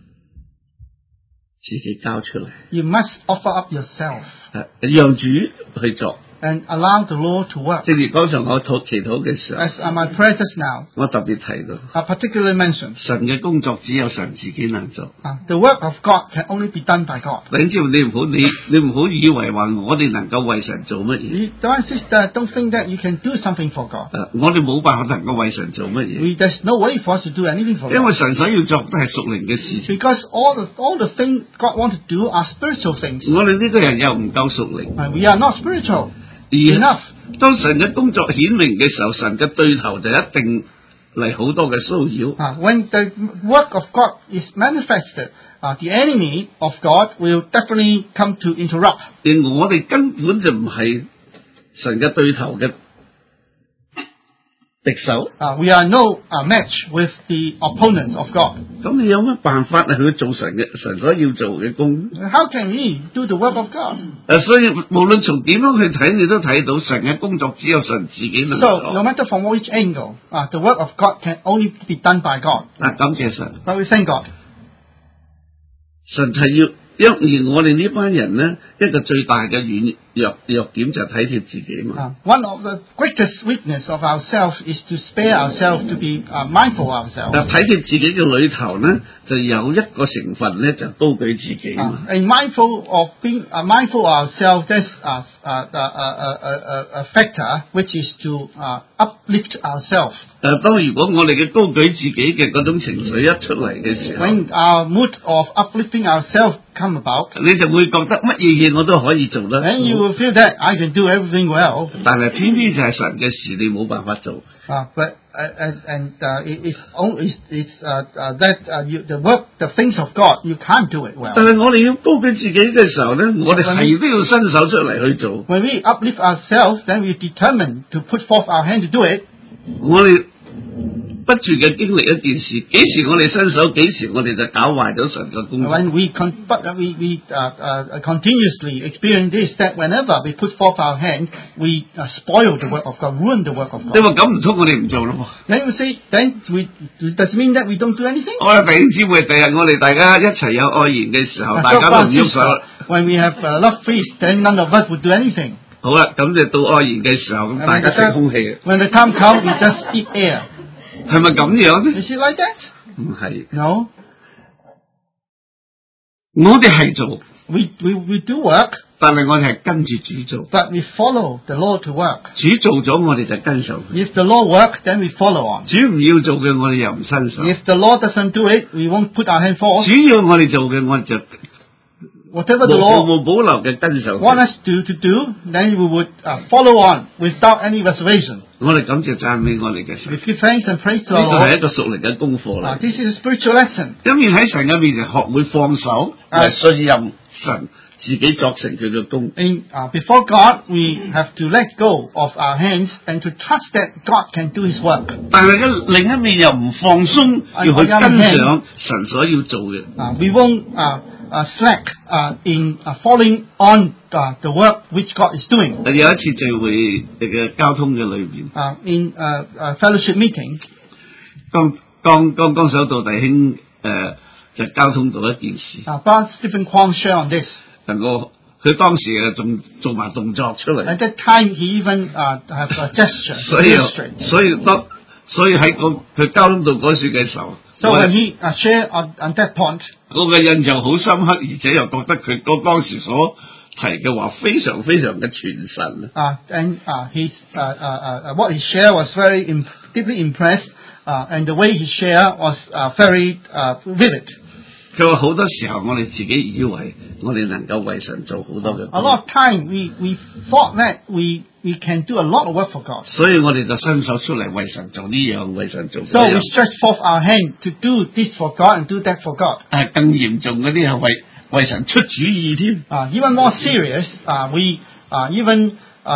S4: 己交出嚟，
S1: you must offer up yourself
S4: 讓主去做。
S1: and allow the Lord to work.
S4: 正如剛才我祈禱嘅時候，
S1: As my prayer just now,
S4: 我特別提到，
S1: I particularly mentioned,
S4: 神嘅工作只有神自己能做。
S1: the work of God can only be done by God.
S4: 弟兄姊妹，你唔好以為話我哋能夠為神做乜嘢。
S1: You don't sister, don't think that you can do something for God.
S4: 我哋冇辦法能夠為神做乜嘢，
S1: There's no way for us to do anything for
S4: 因為
S1: God.
S4: 神所要做都係屬靈嘅事情。
S1: Because all the things God wants to do are spiritual things.
S4: 我哋呢個人又唔夠屬靈，
S1: And we are not spiritual
S4: 而
S1: enough.
S4: 當神嘅工作顯明嘅時候，神嘅對頭就一定嚟好多嘅騷擾。
S1: When the work of God is manifested, the enemy of God will definitely come to interrupt.
S4: 而我哋根本就唔係神嘅對頭嘅敵手。
S1: We are no match with the opponents of God.
S4: 咁你有乜辦法去做神所要做嘅工？
S1: How can we do the work of God?
S4: 所以無論從點樣去睇，你都睇到神嘅工作只有神自己能
S1: So, no
S4: 做。
S1: matter from which angle, the work of God can only be done by God.
S4: 感謝神，
S1: But we thank God.
S4: 神係要。而我哋呢班人呢，一個最大嘅弱點就係體貼自己嘛。
S1: One of the greatest weakness of ourselves is to spare ourselves, to be mindful of ourselves.
S4: 體貼自己嘅裏頭呢，就有一個成分呢，就高舉自己嘛。
S1: And mindful of being mindful of ourselves, there's a factor which is to uplift ourselves.
S4: 當如果我哋嘅高舉自己嘅嗰種情緒一出嚟嘅時候，
S1: When our mood of uplifting ourselves come about,
S4: 你就會覺得乜嘢嘢我都可以做得。
S1: then you will feel that I can do everything well.
S4: 但係偏偏就係神嘅事，你冇辦法做。
S1: But it's that the work, the things of God, you can't do it well.
S4: 但係我哋要高舉自己嘅時候咧，我哋係都要伸手出嚟去做。
S1: When we uplift ourselves, then we determine to put forth our hand to do it.
S4: 我哋不住嘅經歷一件事，幾時我哋伸手，幾時我哋就搞壞咗神嘅工作。
S1: When we continuously experience this, that whenever we put forth our hand, we spoil the work of God, ruin the work of
S4: 你
S1: God.
S4: 話咁唔通我哋唔做咯？
S1: Then you say, does it mean that we don't do anything?
S4: 我哋弟兄姊妹，第日我哋大家一齊有愛言嘅時候，大家都唔喐手。
S1: When we have love feast, then none of us would do anything.
S4: 好啦，咁就到愛言嘅時候，咁大家食空氣。
S1: When the time comes, we just eat air.
S4: 係咪咁樣咧？
S1: Is it like that?
S4: 唔係，
S1: No.
S4: 我哋係做，
S1: We do work,
S4: 但係我哋係跟住主做。
S1: but we follow the Lord to work.
S4: 主做咗，我哋就跟手。
S1: If the Lord works, then we follow on.
S4: 主唔要做嘅，我哋又唔伸手。
S1: If the Lord doesn't do it, we won't put our hand forth.
S4: 主要我哋做嘅，我哋就
S1: Whatever the Lord
S4: 冇保留嘅跟手。
S1: want us to do, then we would follow on without any reservation.
S4: 我哋感謝讚美我哋嘅神，
S1: We give thanks and praise to
S4: 呢
S1: our
S4: 個係
S1: Lord.
S4: 一個屬靈嘅功課嚟。
S1: This is a spiritual lesson.
S4: 一面喺神嘅面前學會放手，信任神自己作成佢嘅工。
S1: Before God, we have to let go of our hands and to trust that God can do His work.
S4: 但係另一面又唔放鬆，要去跟上神所要做嘅。
S1: We won't slack in following on the work which God is doing.
S4: 有一次聚會嘅交通嘅裏邊，
S1: In fellowship meeting,
S4: 剛手道弟兄就交通到一件事。
S1: Brother Stephen Kwong share on this.
S4: 佢當時仲做埋動作出嚟。
S1: At that time, he even have a gesture.
S4: 所以喺佢交通到嗰處嘅時候。
S1: So when he shared on that point,
S4: 我嘅印象好深刻，而且又覺得佢當時所提嘅話非常非常嘅傳神。
S1: And what he shared was very deeply impressed, and the way he shared was very vivid.
S4: 佢話好多時候我哋自己以為我哋能夠為神做好多嘅。
S1: A lot of time we thought that we can do a lot of work for God.
S4: 所以我哋就伸手出嚟為神做呢樣，為神做嗰樣。
S1: So we stretch forth our hand to do this for God and do that for God.
S4: 更嚴重嗰啲係為神出主意添。
S1: Even more serious, we even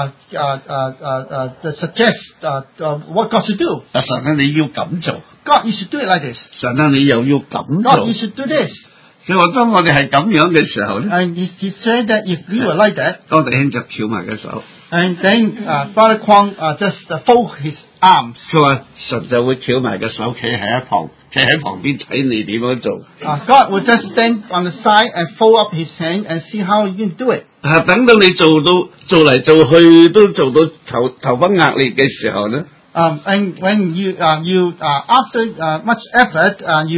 S1: suggest what God should do.
S4: 神啊，你要咁做。
S1: God, you should do it like this.
S4: 神啊，你又要咁
S1: God,
S4: 做。
S1: you should do this.
S4: 佢話當我哋係咁樣嘅時候咧，
S1: And he said that if we were like that,
S4: 當弟兄就翹埋嘅手，
S1: and then Father Kwong just fold his arms.
S4: 佢話神就會翹埋嘅手，企喺旁邊睇你點樣做。
S1: God would just stand on the side and fold up his hand and see how you can do it.
S4: 等到你做嚟做去都做到頭崩額裂嘅時候咧。
S1: And when you after much effort,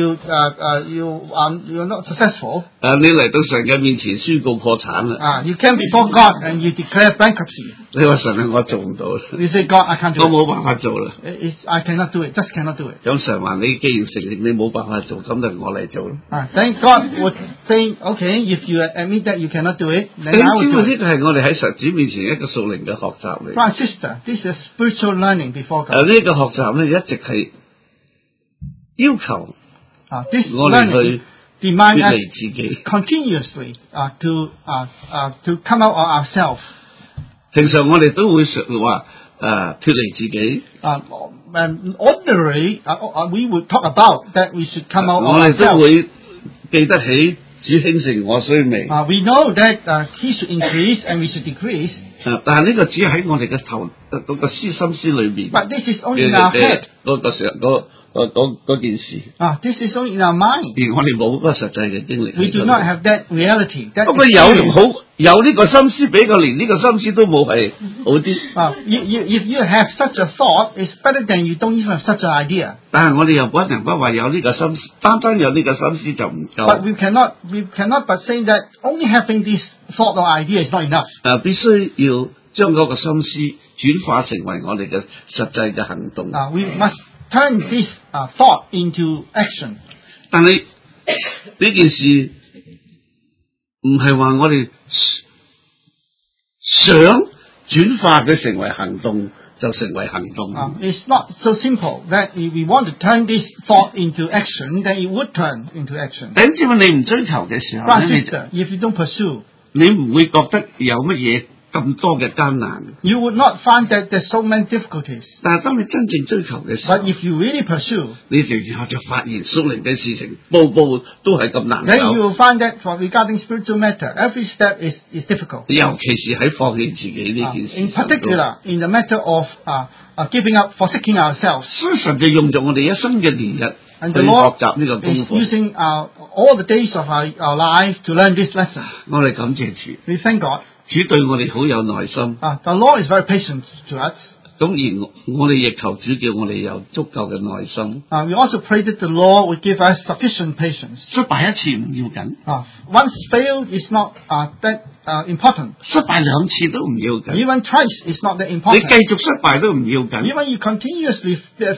S1: you're not successful.
S4: 你嚟到神嘅面前宣告破產啦。
S1: You came before God and you declare bankruptcy.
S4: 你話神啊，我做唔到啦。
S1: You say, God, I can't do
S4: 我
S1: it.
S4: 冇辦法做啦。
S1: I cannot do it. Just cannot do it.
S4: 咁神話你既然承認你冇辦法做，咁就我嚟做啦。
S1: Then God would say, okay, if you admit that you cannot do it, then I
S4: 你
S1: will
S4: 知
S1: do
S4: 道呢
S1: it.
S4: 個係我哋喺神主面前一個屬靈嘅學習嚟。
S1: Brother and sister, this is spiritual learning before God.
S4: 呢個學習咧一直係要求
S1: This
S4: 我哋
S1: learning
S4: 去
S1: demands
S4: 脫
S1: us
S4: 離自己。
S1: continuously to come out of ourselves.
S4: 平常我哋都會話脫離自己。
S1: ordinarily, we would talk about that we should come out
S4: 我
S1: of
S4: 哋都
S1: ourselves.
S4: 會記得起主興盛我衰微。
S1: We know that he should increase and we should decrease.
S4: 但係呢個只係喺我哋嘅頭嗰個心思裏邊
S1: But this is only in our head.
S4: 嗰件事，
S1: This is only in our mind.
S4: 而我哋冇嗰個實際嘅經歷。
S1: We do not have that reality. That
S4: 不過
S1: experience.
S4: 有呢個心思，比較連呢個心思都冇係好啲。
S1: If you have such a thought, it's better than you don't even have such an idea.
S4: 但係我哋又不能不話有呢個心思，單有呢個心思就唔夠。
S1: But we cannot but say that only having this thought or idea is not enough.
S4: 必須要將嗰個心思轉化成為我哋嘅實際嘅行動。
S1: We must turn this thought into action.
S4: 但係呢件事唔係話我哋想轉化佢成為行動就成為行動。
S1: It's not so simple that if we want to turn this thought into action, then it would turn into action.
S4: 頂知你唔追求嘅時候
S1: Sister, if you don't pursue,
S4: 你唔會覺得有乜嘢咁多嘅艱難。
S1: you would not find that there's so many difficulties.
S4: 但係當你真正追求嘅時候
S1: But if you really pursue,
S4: 你然後就發現屬靈嘅事情，步步都係咁難
S1: then you
S4: 走。
S1: will find that for regarding spiritual matter, every step is difficult.
S4: 尤其是喺放棄自己呢件事
S1: In
S4: 上高。
S1: particular, in the matter of giving up, forsaking ourselves.
S4: 所以神就用咗我哋一生嘅年日
S1: And
S4: 去
S1: the
S4: 學
S1: Lord
S4: 習呢個功
S1: is
S4: 課。
S1: using all the days of our life to learn this lesson.
S4: 我哋感謝主，
S1: We thank God.
S4: 主對我哋好有耐心。
S1: The Lord is very patient to us.
S4: 咁而我哋亦求主叫我哋有足夠嘅耐心。
S1: We also pray that the Lord would give us sufficient patience.
S4: 失敗一次唔要緊，
S1: Once failed is not that important.
S4: 失敗兩次都唔要緊，
S1: Even twice is not that
S4: 你
S1: important.
S4: 繼續失敗都唔要緊。
S1: Even you continuously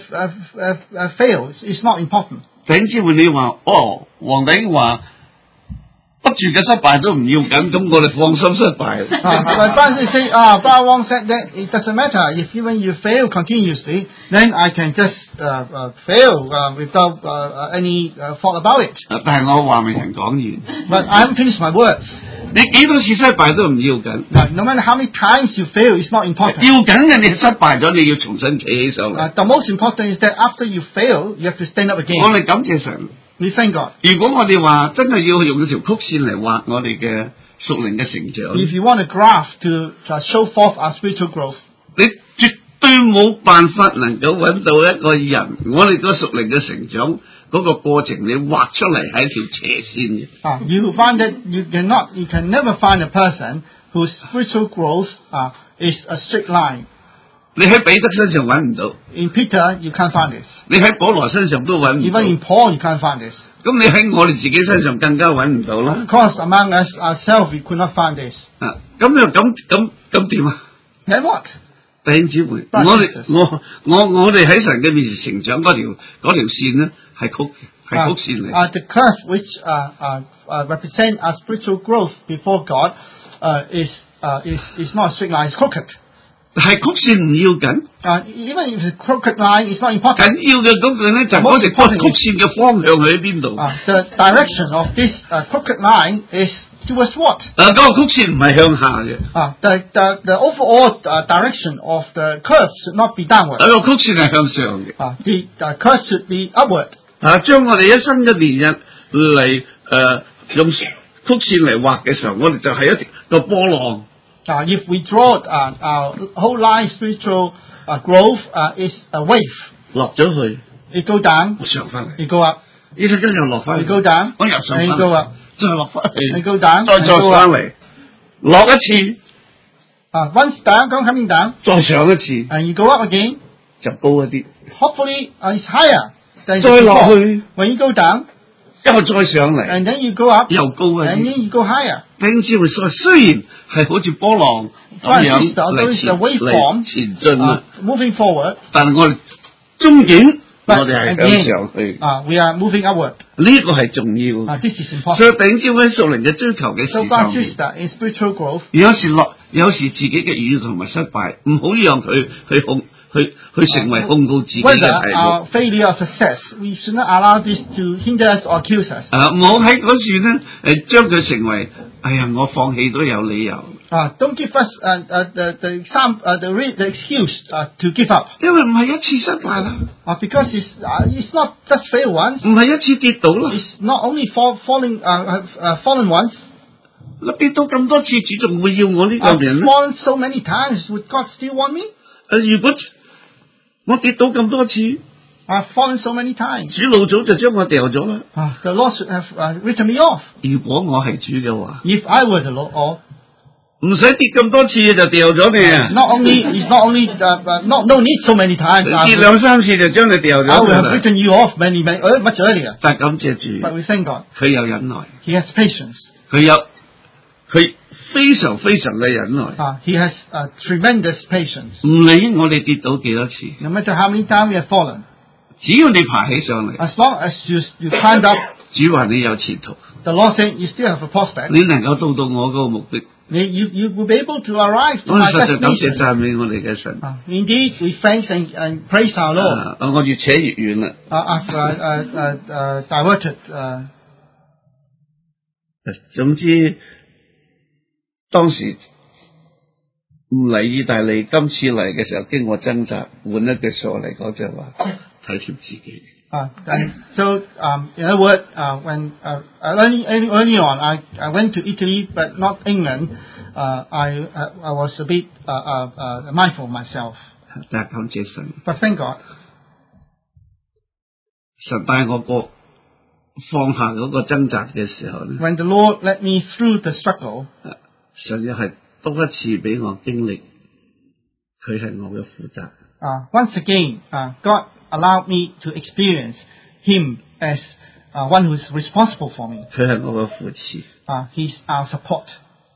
S1: fail is not important.
S4: 頂知會你話黃頂話不住嘅失敗都唔要緊，咁我哋放心失敗。
S1: But Francis say, Brother Wong said that it doesn't matter if even you fail continuously, then I can just fail without any thought about it.
S4: 但係我話未曾講完，
S1: But I haven't finished my words.
S4: 你幾多次失敗都唔要緊，
S1: No matter how many times you fail, it's not important.
S4: 要緊嘅你失敗咗，你要重新企起上嚟。
S1: The most important is that after you fail, you have to stand up
S4: 我
S1: again.
S4: 哋感謝神。
S1: We thank God.
S4: 如果我哋話真係要用一條曲線嚟畫我哋嘅屬靈嘅成長，
S1: If you want a graph to show forth our spiritual growth,
S4: 你絕對冇辦法能夠揾到一個人，我哋個屬靈嘅成長嗰個過程，你畫出嚟係一條斜線嘅。
S1: you find that you can never find a person whose spiritual growth is a straight line.
S4: 你喺彼得身上揾唔到，
S1: In Peter, you can't find this.
S4: 你喺保羅身上都揾唔
S1: Even
S4: 到，
S1: in Paul, you can't find this.
S4: 咁你喺我哋自己身上更加揾唔到啦。
S1: Of course, among us ourselves, we could not find this.
S4: 咁又咁點啊？
S1: Then what?
S4: 弟兄姊妹，我哋喺神嘅面前成長嗰條線咧係曲線嚟。
S1: The curve which represent our spiritual growth before God is not a straight line; it's crooked.
S4: 係曲線唔要緊，
S1: Even if it's a crooked line, it's not
S4: 緊
S1: important.
S4: 要嘅嗰個咧就嗰條曲線嘅方向喺邊度？
S1: The direction of this crooked line is towards what?
S4: 嗰個曲線唔係向下嘅，
S1: The overall direction of the curve should not be downward.
S4: 嗰個曲線係向上嘅。
S1: The curve should be upward.
S4: 將我哋一生嘅年日嚟用曲線嚟畫嘅時候，我哋就係一個波浪。
S1: If we draw our whole life spiritual growth is a wave.
S4: 落咗去，
S1: It go down,
S4: 我上翻嚟，
S1: it go up,
S4: 呢陣間又落翻
S1: it
S4: 嚟，
S1: go down,
S4: 我又上
S1: and
S4: 翻
S1: it go
S4: 嚟，
S1: up,
S4: 再落翻
S1: it
S4: 嚟，
S1: go down,
S4: 再
S1: and it go
S4: 翻
S1: up.
S4: 嚟，落一次，
S1: Once down, coming down,
S4: 再上一次
S1: and you go up again.
S4: 就高一啲，
S1: Hopefully, it's higher than
S4: 再落
S1: before.
S4: 去，
S1: When you go down,
S4: 之後再上嚟，
S1: and then you go up,
S4: 又高一
S1: and
S4: 啲。
S1: then you go higher.
S4: 弟兄姊妹，所以雖然係好似波浪咁樣
S1: Although it's a waveform,
S4: 嚟前進啊，
S1: moving forward,
S4: 但係我哋終點
S1: but
S4: 我哋係
S1: again,
S4: 向上去，
S1: we are moving upward.
S4: 呢個係重要。
S1: This is
S4: 所
S1: important.
S4: 以弟兄姊妹喺屬靈嘅追求嘅
S1: So,
S4: 時
S1: brother
S4: 候，
S1: sister, in spiritual growth,
S4: 有時自己嘅軟同埋失敗，唔好讓佢去成為控告自己嘅
S1: whether
S4: 題目。
S1: our failure or success, we should not allow this to hinder us or accuse us.
S4: 唔好喺嗰處咧，將佢成為，哎呀，我放棄都有理由。
S1: Don't give us the excuse to give up.
S4: 因為唔係一次失敗啦，
S1: Because it's not just fail once.
S4: 唔係一次跌倒啦，
S1: It's not only fallen once.
S4: 我跌到咁多次，主仲會要我呢個
S1: I've
S4: 人咩？
S1: fallen so many times. Would God still want me?
S4: 如果我跌倒咁多次，
S1: I've fallen so many times.
S4: 主老早就將我掉咗啦。
S1: The Lord should have written me off.
S4: 如果我係主嘅話，
S1: If I were the Lord,
S4: 唔使跌咁多次就掉咗你啊！
S1: it's not only no need so many times.
S4: 跌兩三次就將你掉
S1: I would
S4: 咗
S1: have written you off much earlier.
S4: 但感謝主，
S1: But we thank God.
S4: 佢有忍耐，
S1: He has patience.
S4: 佢非常非常嘅忍耐，
S1: He has tremendous patience.
S4: 唔理我哋跌倒幾多次，
S1: No matter how many times we have fallen,
S4: 只要你爬起上嚟，
S1: as long as you climbed up,
S4: 主話你有前途，
S1: the Lord said you still have a prospect.
S4: 你能夠到我嗰個目的。
S1: You will be able to arrive to
S4: 我
S1: my
S4: 實在感謝
S1: destination.
S4: 讚美我哋嘅神。
S1: Indeed, we thank and praise our Lord.
S4: 我越扯越遠啦。
S1: I've diverted.
S4: 總之，當時唔嚟意大利，今次嚟嘅時候經過掙扎，換一句說話嚟講就係話體貼自己。
S1: And so, in other words, when early on, I went to Italy, but not England. I was a bit mindful of myself.
S4: 但係感謝神，
S1: But thank God,
S4: 神帶我過放下嗰個掙扎嘅時候咧，
S1: when the Lord led me through the struggle,
S4: 神又係多一次俾我經歷，佢係我嘅負責。
S1: once again, God allowed me to experience Him as one who is responsible for me.
S4: 佢係我嘅扶持。
S1: He's our support.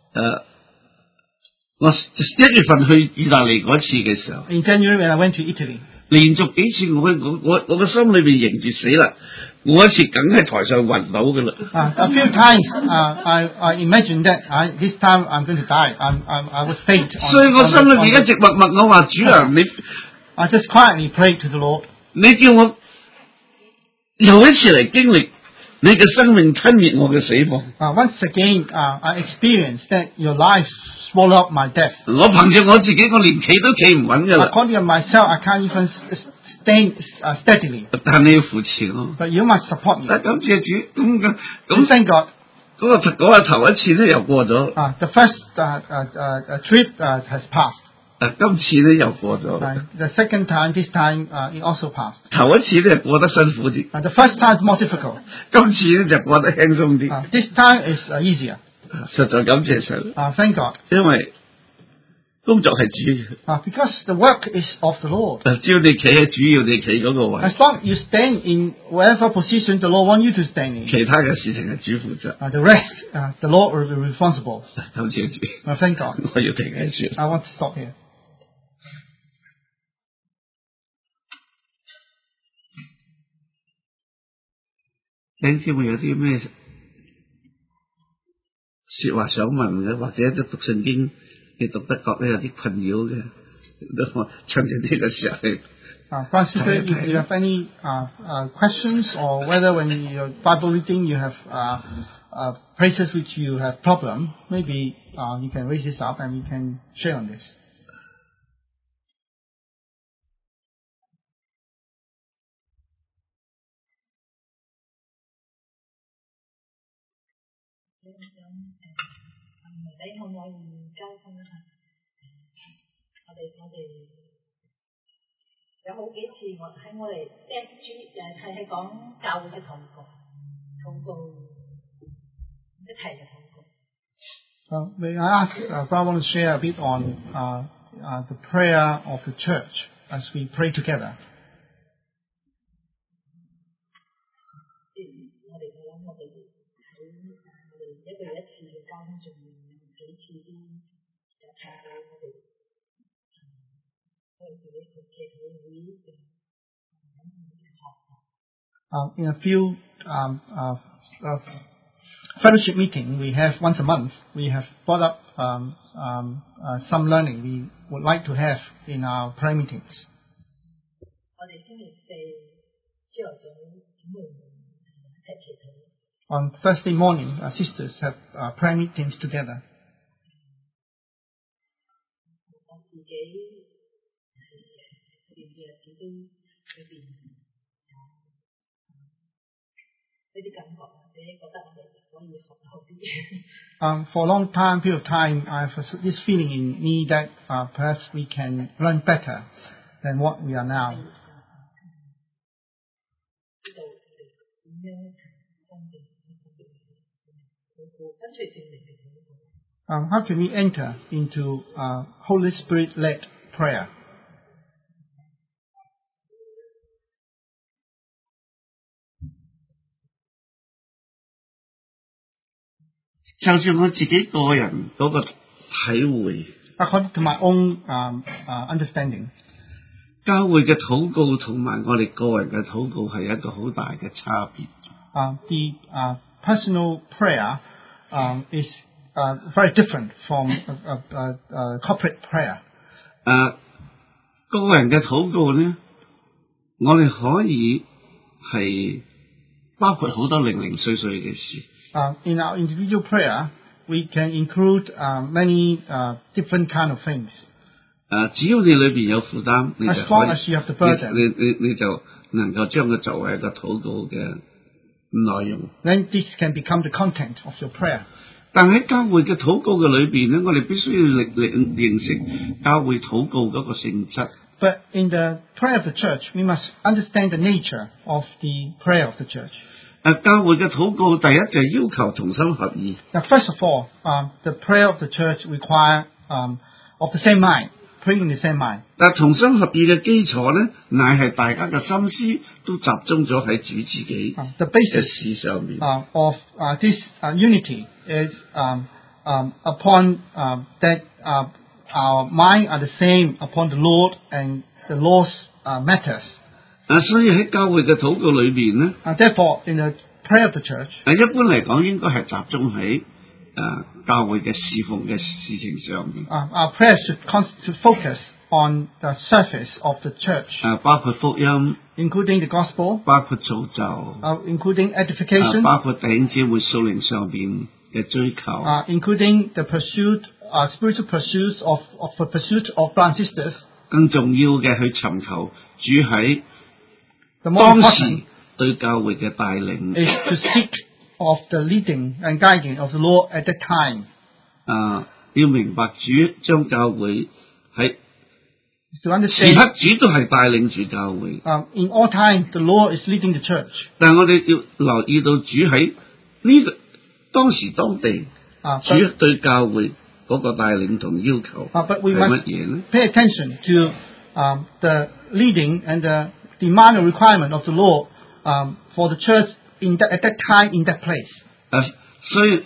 S4: 我1月份去意大利嗰次嘅時候，
S1: In January, when I went to Italy,
S4: 連續幾次我嘅心裏邊迎住死啦，我一次梗係台上暈倒㗎啦。
S1: a few times, I imagined that this time I'm going to die. I would faint.
S4: 所以我心裏邊一直默我話主啊，
S1: I just quietly prayed to the Lord.
S4: 你叫我又一次嚟經歷你嘅生命吞滅我嘅死亡。
S1: Once again, I experienced that your life swallowed up my death.
S4: 我憑住我自己，我連企都企唔穩㗎啦。
S1: According to myself, I can't even stand steadily.
S4: 但你要扶持我。
S1: But you must support me.
S4: 感謝主，咁
S1: Thank God.
S4: 嗰個頭一次咧又過咗，
S1: The first trip has passed.
S4: 今次咧又過咗。
S1: The second time, this time, it also passed.
S4: 頭一次咧過得辛苦啲，
S1: The first time is more difficult.
S4: 今次咧就過得輕鬆啲。
S1: This time is easier.
S4: 實在感謝神，
S1: Thank God.
S4: 因為工作係主，
S1: Because the work is of the Lord.
S4: 只要你企喺主要你企嗰個位，
S1: As long as you stand in whatever position the Lord wants you to stand in,
S4: 其他嘅事情係主負責。
S1: the rest, the Lord will be responsible.
S4: 感謝主，
S1: Thank God.
S4: 我要停喺處。
S1: I want to stop here.
S4: 弟兄姊妹有啲咩說話想問嘅，或者都讀聖經你讀得覺得有啲困擾嘅，都我趁住呢個時候去。
S1: Consider if you have any questions, or whether when you're Bible reading you have places which you have problem, maybe you can raise this up and we can share on this.
S2: 你可唔可以交通一下？我哋有好幾次我哋 SG 係講教會嘅禱告一齊嘅禱告。
S1: May I ask, I want to share a bit on the prayer of the church as we pray together.
S2: 我哋一個月一次嘅交通上面有幾次啲有睇到我哋自己嘅祈禱會
S1: In a few fellowship meeting we have once a month, we have brought up some learning we would like to have in our prayer meetings.
S2: 我哋星期四朝頭早姊妹一齊祈禱。
S1: On Thursday morning, our sisters have prayer meetings together.
S2: 己佢哋嘅日子都裏邊有啲感覺，或者覺得我哋可以學好啲嘢。
S1: For a long period of time, I have this feeling in me that perhaps we can learn better than what we are now. How can we enter into Holy Spirit-led prayer?
S4: 就算我自己個人嗰個體會
S1: According to my own understanding,
S4: 教會嘅禱告同埋我哋個人嘅禱告係一個好大嘅差別。
S1: The personal prayer is very different from corporate prayer.
S4: 個人嘅禱告呢，我哋可以係包括好多零零碎碎嘅事。
S1: In our individual prayer, we can include many different kind of things.
S4: 只要你裏邊有負擔，你就
S1: As long as you have the burden,
S4: 你就能夠將佢作為一個禱告嘅內容。
S1: then this can become the content of your prayer.
S4: 但喺教會嘅禱告嘅裏邊咧，我哋必須要認識教會禱告嗰個性質。
S1: But in the prayer of the church, we must understand the nature of the prayer of the church.
S4: 教會嘅禱告第一就係要求同心合意。
S1: Now, first of all, the prayer of the church require of the same mind, praying in the same mind.
S4: 但同心合意嘅基礎咧，乃係大家嘅心思都集中咗喺主自己
S1: The
S4: 嘅
S1: basis
S4: 事上面。
S1: of this unity is upon that our mind are the same upon the Lord and the Lord's matters.
S4: 所以喺教會嘅禱告裏邊咧，
S1: Therefore, in the prayer of the church,
S4: 一般嚟講應該係集中喺教會嘅侍奉嘅事情上面。
S1: our prayer should focus on the service of the church,
S4: 包括福音，
S1: including the gospel,
S4: 包括造就，
S1: including edification,
S4: 包括弟兄姊妹屬靈上邊嘅追求，
S1: including the pursuit, spiritual pursuits of the pursuit of brothers and sisters.
S4: 更重要嘅去尋求主喺
S1: The more
S4: 當
S1: important
S4: 時對教會嘅帶領。
S1: is to seek of the leading and guiding of the Lord at that time.
S4: 要明白主將教會喺
S1: To
S4: 時
S1: understand,
S4: 刻主都係帶領住教會，
S1: in all time, the Lord is leading the church.
S4: 但係我哋要留意到主喺呢個當時當地， 主對教會嗰個帶領同要求
S1: but we
S4: 係乜
S1: must
S4: 嘢呢？
S1: pay attention to the leading and the demand and requirement of the Lord for the church at that time, in that place.
S4: 所以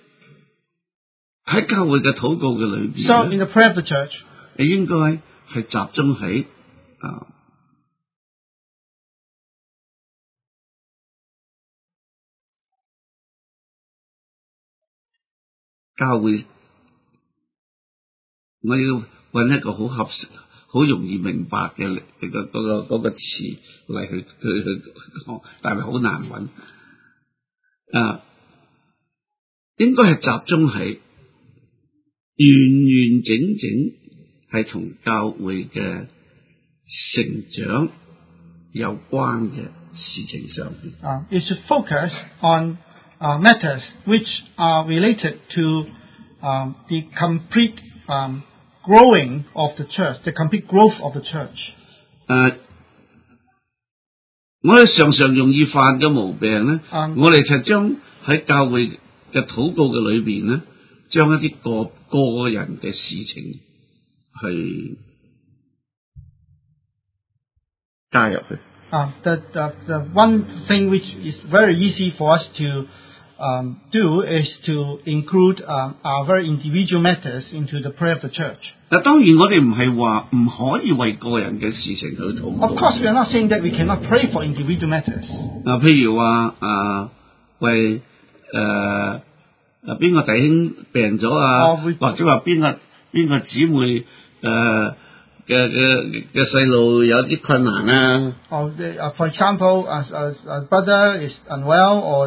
S4: 喺教會嘅禱告嘅裏邊
S1: So, in the prayer of the church,
S4: 你應該係集中喺教會，我要揾一個好合適、好容易明白嘅嗰個詞嚟去講，但係好難揾。應該係集中喺完完整整係同教會嘅成長有關嘅事情上邊。
S1: it should focus on matters which are related to the complete growing of the church, the complete growth of the church.
S4: 我哋常常容易犯嘅毛病咧，我哋就將喺教會嘅禱告嘅裏邊咧，將一啲個人嘅事情去加入去。
S1: The one thing which is very easy for us to do is to include our very individual matters into the prayer of the church.
S4: 嗱，當然我哋唔係話唔可以為個人嘅事情去禱告。
S1: Of course, we are not saying that we cannot pray for individual matters.
S4: 譬如話為邊個弟兄病咗啊，或者話邊個姊妹嘅細路有啲困難啊。
S1: For example, a brother is unwell, or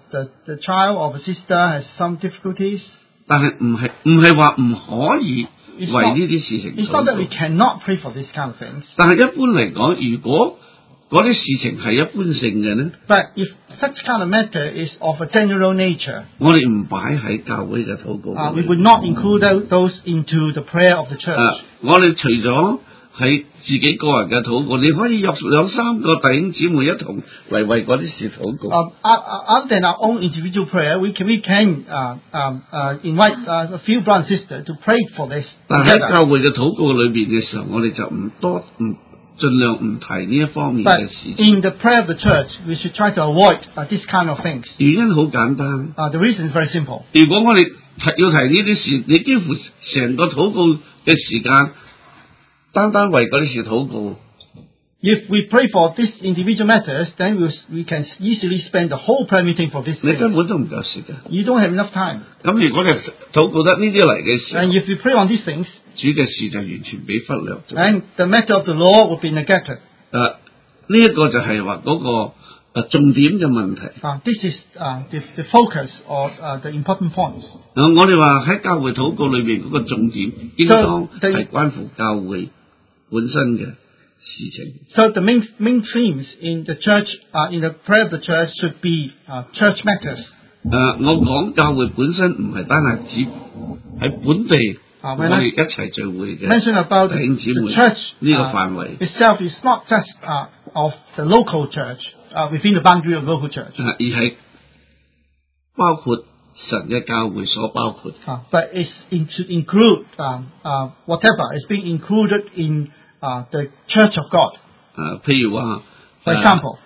S1: the child of a sister has some difficulties.
S4: 但係唔係話唔可以
S1: it's
S4: 為
S1: not,
S4: 呢啲事情
S1: it's not that we
S4: 禱告。
S1: cannot pray for these kind of things.
S4: 但係一般嚟講，如果嗰啲事情係一般性嘅呢，
S1: But if such kind of matter is of a general nature,
S4: 我哋唔擺喺教會嘅禱告裏
S1: we
S4: 面。
S1: would not include those into the prayer of the church.
S4: 我哋除咗喺自己個人嘅禱告，你可以約2-3個弟兄姊妹一同嚟為嗰啲事禱告。
S1: Other than our own individual prayer, we can invite a few brothers and sisters to pray for this
S4: 但係喺
S1: together.
S4: 教會嘅禱告裏邊嘅時候，我哋就盡量唔提呢一方面
S1: But
S4: 嘅事情。
S1: in the prayer of the church, we should try to avoid this kind of things.
S4: 原因好簡單，
S1: The reason is very simple.
S4: 如果我哋要提呢啲事，你幾乎成個禱告嘅時間，單單為嗰啲事禱告。
S1: If we pray for these individual matters, then we can easily spend the whole prayer meeting for this
S4: 你根
S1: thing.
S4: 本都唔夠時間。
S1: You don't have enough time.
S4: 咁如果你禱告得呢啲嚟嘅時候，
S1: And if we pray on these things,
S4: 主嘅事就完全被忽略咗。
S1: and the matter of the law will be neglected.
S4: 呢一個就係話嗰個重點嘅問題。
S1: This is the focus or the important points.
S4: 我哋話喺教會禱告裏邊嗰個重點，應當係關乎教會本身嘅事情。
S1: So the main themes in the church, in the prayer of the church, should be church matters.
S4: 我講教會本身唔係單係指喺本地我哋一齊聚會嘅
S1: Mention about
S4: 弟兄姊
S1: the
S4: 妹
S1: church
S4: 呢個範圍，
S1: itself is not just of the local church within the boundary of local church,
S4: 而係包括神嘅教會所包括。
S1: but it should include whatever is being included in the church of God.
S4: 譬如話
S1: For example,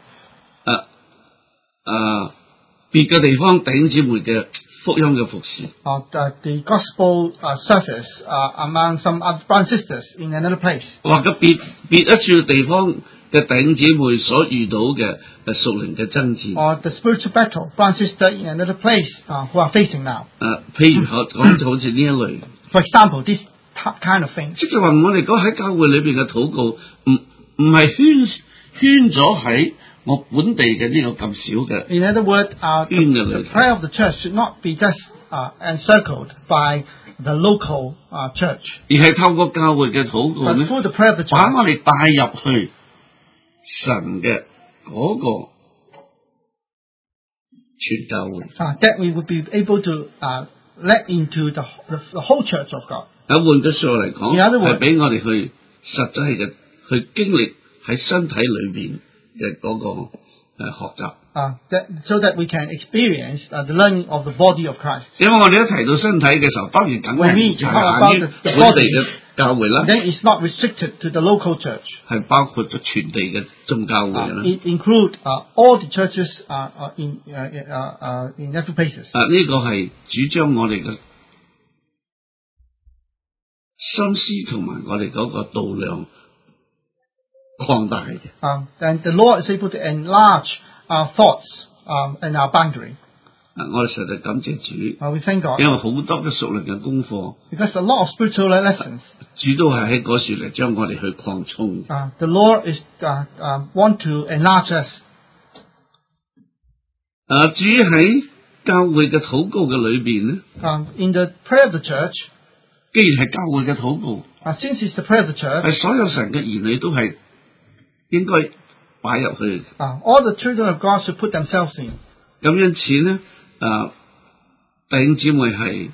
S4: 別嘅地方弟兄姊妹嘅福音嘅服侍，
S1: the gospel service among some other brothers and sisters in another place.
S4: 或者別一處地方嘅弟兄姊妹所遇到嘅屬靈嘅爭戰，
S1: Or the spiritual battle, brother and sister in another place who are facing now.
S4: 譬如講好似呢一類，
S1: For example, this kind of things.
S4: 即係話我哋講喺教會裏邊嘅禱告，唔係圈咗喺我本地嘅呢個咁少嘅，
S1: In other words, the prayer of the church should not be just encircled by the local church.
S4: 而係透過教會嘅禱告
S1: But
S4: 咧，
S1: through the prayer of the
S4: 把
S1: church,
S4: 我哋帶入去神嘅嗰個全教會。
S1: that we would be able to let into the whole church of God.
S4: 換句說話嚟講，
S1: In other words,
S4: 係俾我哋去實際嘅去經歷喺身體裏邊嘅嗰個學習。
S1: So that we can experience the learning of the body of Christ.
S4: 因為我哋一提到身體嘅時候，當然梗係唔限於本地嘅教會啦，
S1: Then it's not restricted to the local church.
S4: 係包括咗全地嘅眾教會啦。
S1: It includes all the churches in every places.
S4: 呢個係主張我哋嘅心思同埋我哋嗰個度量擴大嘅。
S1: And the Lord is able to enlarge our thoughts and our boundary.
S4: 我哋實在感謝主，
S1: We thank God
S4: 因為好多嘅屬靈嘅功課，
S1: because a lot of spiritual lessons.
S4: 主都係喺嗰處嚟將我哋去擴充。
S1: The Lord is want to enlarge us.
S4: 至於喺教會嘅禱告嘅裏邊咧，
S1: In the prayer of the church,
S4: 既然係教會嘅禱告，
S1: since it's the prayer of the church,
S4: 係所有神嘅兒女都係應該擺入去。
S1: all the children of God should put themselves in.
S4: 咁因此咧，弟兄姊妹係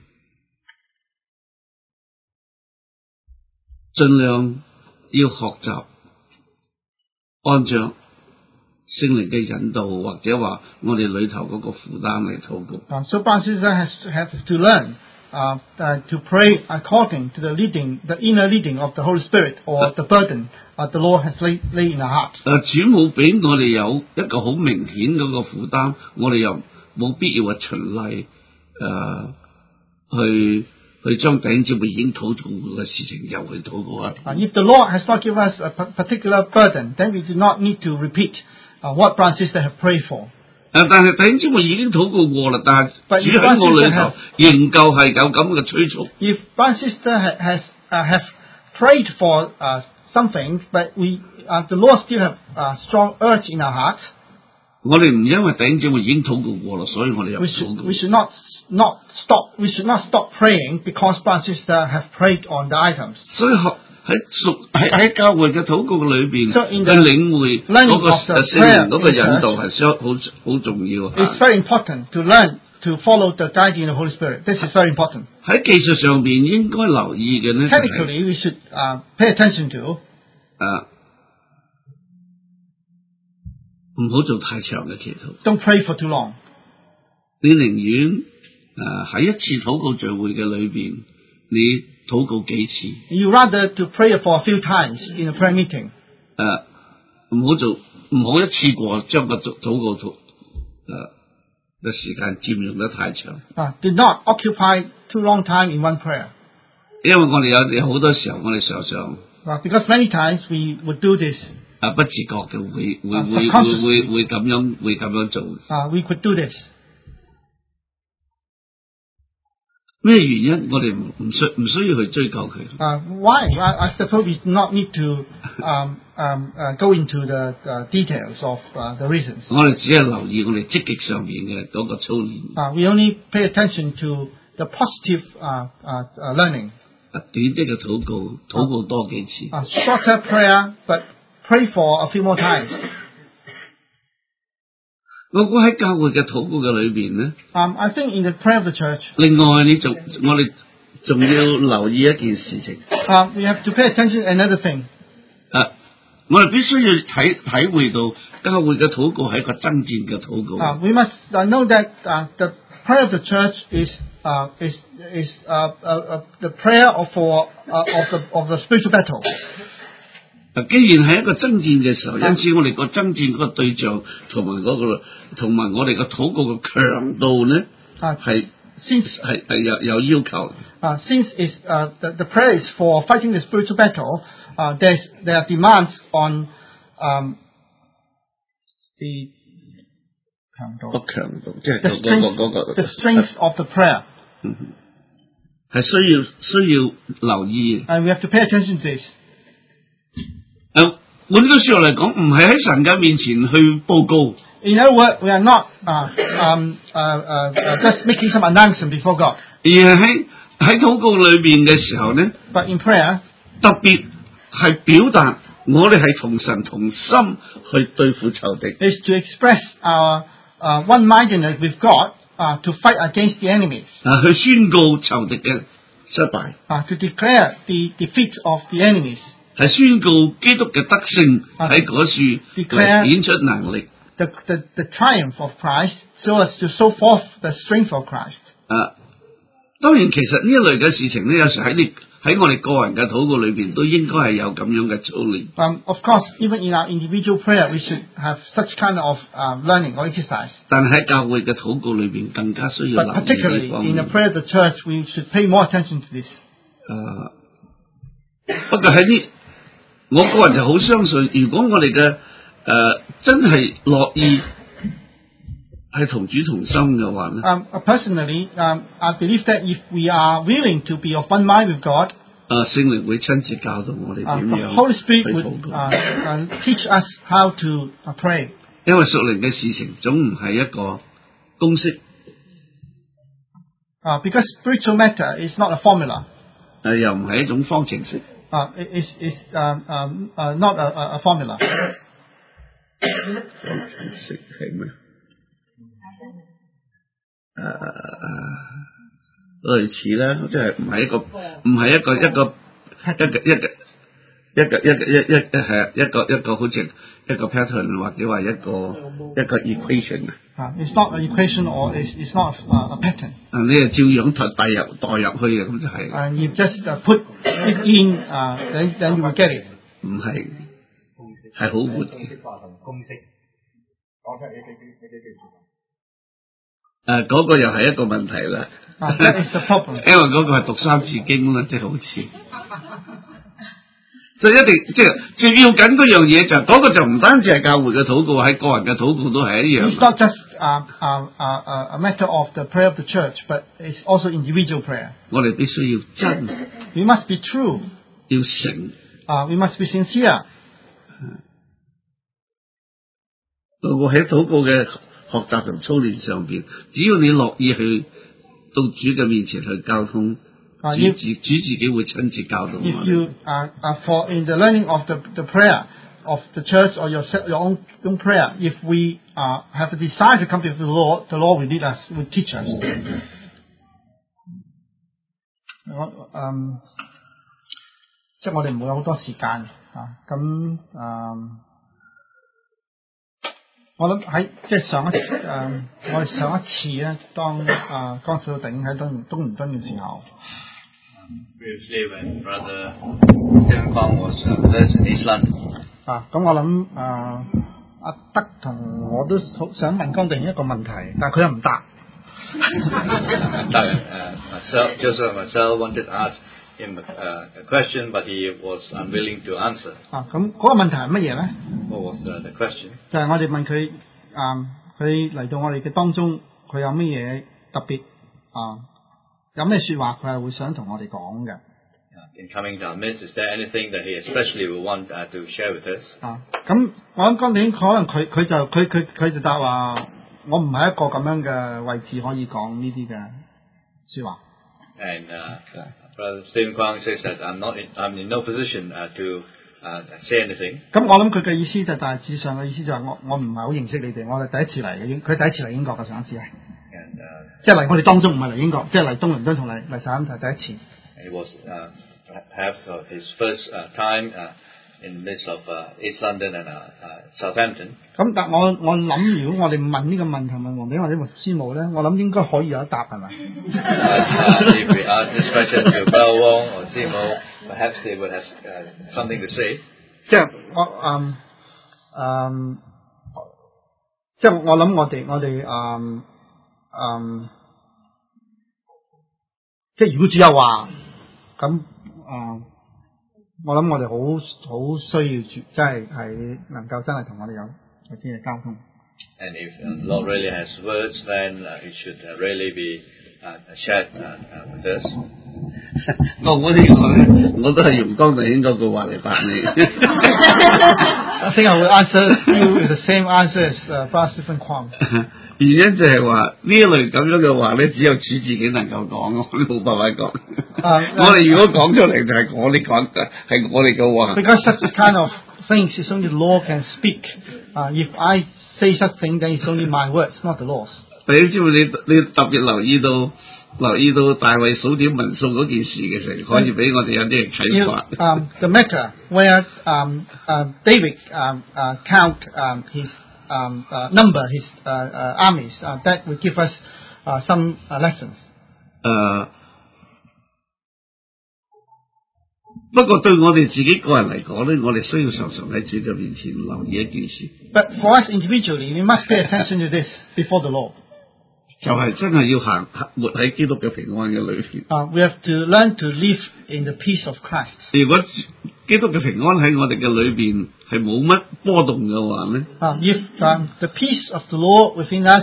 S4: 盡量要學習按照聖靈嘅引導，或者話我哋裏頭嗰個負擔嚟禱告。
S1: So brothers and sisters have to learn to pray according to the inner leading of the Holy Spirit or the burden the Lord has laid in our heart.
S4: 主冇俾我哋有一個好明顯嗰個負擔，我哋又冇必要話循例去將弟兄姊妹已經禱告嘅事情又去禱告啊。
S1: If the Lord has not given us a particular burden, then we do not need to repeat what brothers and sisters have prayed for.
S4: 但係弟兄姊妹已經禱告過啦，但係主喺我裏頭仍舊係有咁嘅催促。
S1: If brothers and sisters have prayed for something, but the Lord still have strong urge in our hearts.
S4: 我哋唔因為弟兄姊妹已經禱告過啦，所以我哋又
S1: We
S4: 禱告。
S1: should not stop praying because brother and sister have prayed on the items.
S4: 所以喺教會嘅禱告裏邊，
S1: So in
S4: 去
S1: the
S4: 領會嗰
S1: learning
S4: 個
S1: of the
S4: 聖靈嗰個
S1: prayer
S4: 引導係好重要。
S1: It's very important to learn to follow the guiding of the Holy Spirit. This is very important.
S4: 喺技術上邊應該留意嘅呢，
S1: Technically, we should pay attention to
S4: 唔好做太長嘅祈禱。
S1: don't pray for too long.
S4: 你寧願喺一次禱告聚會嘅裏邊，你禱告幾次？
S1: You rather to pray for a few times in a prayer meeting.
S4: 唔好一次過將個禱告嘅時間佔用得太長。
S1: Do not occupy too long time in one prayer.
S4: 因為我哋有好多時候，我哋常常
S1: Because many times we would do this.
S4: 不自覺嘅會咁樣做。
S1: We could do this.
S4: 咩原因？我哋唔需要去追究佢。
S1: Why? I suppose we do not need to go into the details of the reasons.
S4: 我哋只係留意我哋積極上面嘅嗰個操練。
S1: We only pay attention to the positive learning.
S4: 短啲嘅禱告多幾次。
S1: Shorter prayer, but pray for a few more times.
S4: 我估喺教會嘅禱告嘅裏邊咧，
S1: I think in the prayer of the church.
S4: 另外我哋仲要留意一件事情。
S1: We have to pay attention to another thing.
S4: 我哋必須要體會到教會嘅禱告係一個爭戰嘅禱告。
S1: We must know that the prayer of the church is the prayer of the spiritual battle.
S4: 既然係一個爭戰嘅時候，因此我哋個爭戰嗰個對象同埋我哋個禱告嘅強度呢，係有要求。
S1: Since the prayer is for fighting the spiritual battle, there are demands on the
S4: 強度，即係個
S1: strength of the prayer.
S4: 係需要留意。
S1: And we have to pay attention to this.
S4: 換句說話嚟講，唔係喺神嘅面前去報告。
S1: In other words, we are not just making some announcement before God.
S4: 而係喺禱告裏邊嘅時候呢，
S1: But in prayer,
S4: 特別係表達我哋係同神同心去對付仇敵。
S1: is to express our one-mindedness with God to fight against the enemies.
S4: 去宣告仇敵嘅失敗。
S1: To declare the defeat of the enemies.
S4: 係宣告基督嘅得勝喺嗰處嚟顯出能力。
S1: The triumph of Christ, so as to show forth the strength of Christ.
S4: 當然，其實呢一類嘅事情呢，有時喺我哋個人嘅禱告裏邊，都應該係有咁樣嘅操練。
S1: Of course, even in our individual prayer, we should have such kind of learning or exercise.
S4: 但係喺教會嘅禱告裏邊，更加需要留意
S1: But particularly
S4: 呢方
S1: in
S4: 面。
S1: the prayer of the church, we should pay more attention to this.
S4: 不過喺呢，我個人就好相信，如果我哋嘅真係樂意係同主同心嘅話咧，
S1: Personally, I believe that if we are willing to be of one mind with God,
S4: 聖靈會親自教導我哋點
S1: the
S4: 樣
S1: Holy
S4: 去
S1: Spirit
S4: 禱
S1: would
S4: 告。
S1: teach us how to pray.
S4: 因為屬靈嘅事情總唔係一個公式，
S1: Because spiritual matter is not a formula.
S4: 又唔係一種方程式。
S1: It's not a formula.
S4: 方程式係咩？類似啦，即係唔係一個好似一個 pattern 或者話一個 equation 啊。
S1: It's not an equation or it's not a pattern.
S4: 你係照樣代入去嘅，咁就係。
S1: And you just put it in, then you will get it.
S4: 唔係，係好活嘅。嗰個又係一個問題啦。
S1: That is the problem.
S4: 因為嗰個係讀三字經啦，即係好似。就一定即係最要緊嗰樣嘢就係嗰個就唔單止係教會嘅禱告，喺個人嘅禱告都係一樣。
S1: It's not just a matter of the prayer of the church, but it's also individual prayer.
S4: 我哋必須要真，
S1: We must be true.
S4: 要誠。
S1: We must be sincere.
S4: 我喺禱告嘅學習同操練上邊，只要你樂意去到主嘅面前去交通，主自己會親自教導我哋。
S1: If you for in the learning of the prayer of the church or your own prayer, if we have a desire to come to the Lord will lead us, will teach us. 即係我哋唔會有好多時間咁我諗喺即係我哋上一次咧，當江少鼎喺東倫敦嘅時候。
S5: Previously, when Brother Stephen Kwong was with us in East London.
S1: 咁我諗阿德同我都好想問江定一個問題，但係佢又唔答。
S5: Joseph and myself wanted to ask him a question, but he was unwilling to answer.
S1: 咁嗰個問題係乜嘢咧
S5: What was the question?
S1: 就係我哋問佢佢嚟到我哋嘅當中，佢有乜嘢特別有咩說話佢係會想同我哋講嘅。
S5: In coming to our midst, is there anything that he especially will want to share with us?
S1: 咁我諗江定可能佢就答話，我唔係一個咁樣嘅位置可以講呢啲嘅說話。
S5: And Brother Stephen Kwong says that I'm in no position to say anything.
S1: 咁我諗佢嘅意思就大致上嘅意思就係我唔係好認識你哋，我係第一次嚟嘅，佢第一次嚟英國嘅上一次係，即係嚟我哋當中唔係嚟英國，即係嚟東倫敦同嚟上就係第一次。
S5: It was perhaps his first time in the midst of East London and Southampton.
S1: 咁但我諗，如果我哋問呢個問題問黃炳或者黃師母咧，我諗應該可以有一答係咪？
S5: If we ask this question to Brother Wong or Simo, perhaps they would have something to say.
S1: 即係我諗我哋即係如果主有話咁我諗我哋好需要真係能夠真係同我哋有啲嘅交通。
S5: And if the Lord really has words, then it should really be shared with us.
S4: 我呢個咧，我都係用江弟兄嗰句話嚟答你。
S1: I think I will answer you with the same answer as Brother Stephen Kwong.
S4: 原因就係話呢一類咁樣嘅話咧，只有主自己能夠講，我都冇辦法講。我哋如果講出嚟就係我哋講嘅，係我哋嘅話。
S1: Because such kind of things is only the Lord can speak. If I say such thing, then it's only my words, not the Lord's.
S4: 你知唔知你特別留意到大衛數點民數嗰件事嘅時候，可以俾我哋有啲嘅啟發。
S1: The matter where David count his number his armies, that will give us some lessons.
S4: 不過對我哋自己個人嚟講咧，我哋需要常常喺主嘅面前留意一件事。
S1: But for us individually, we must pay attention to this before the Lord.
S4: 就係真係要活喺基督嘅平安嘅裏邊。
S1: We have to learn to live in the peace of Christ.
S4: 如果基督嘅平安喺我哋嘅裏邊係冇乜波動嘅話咧
S1: ，if the peace of the Lord within us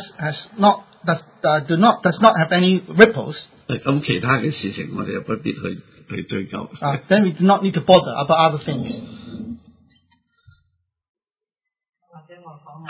S1: does not have any ripples,
S4: 咁其他嘅事情我哋又不必去追究。
S1: then we do not need to bother about other things.
S2: 或者我講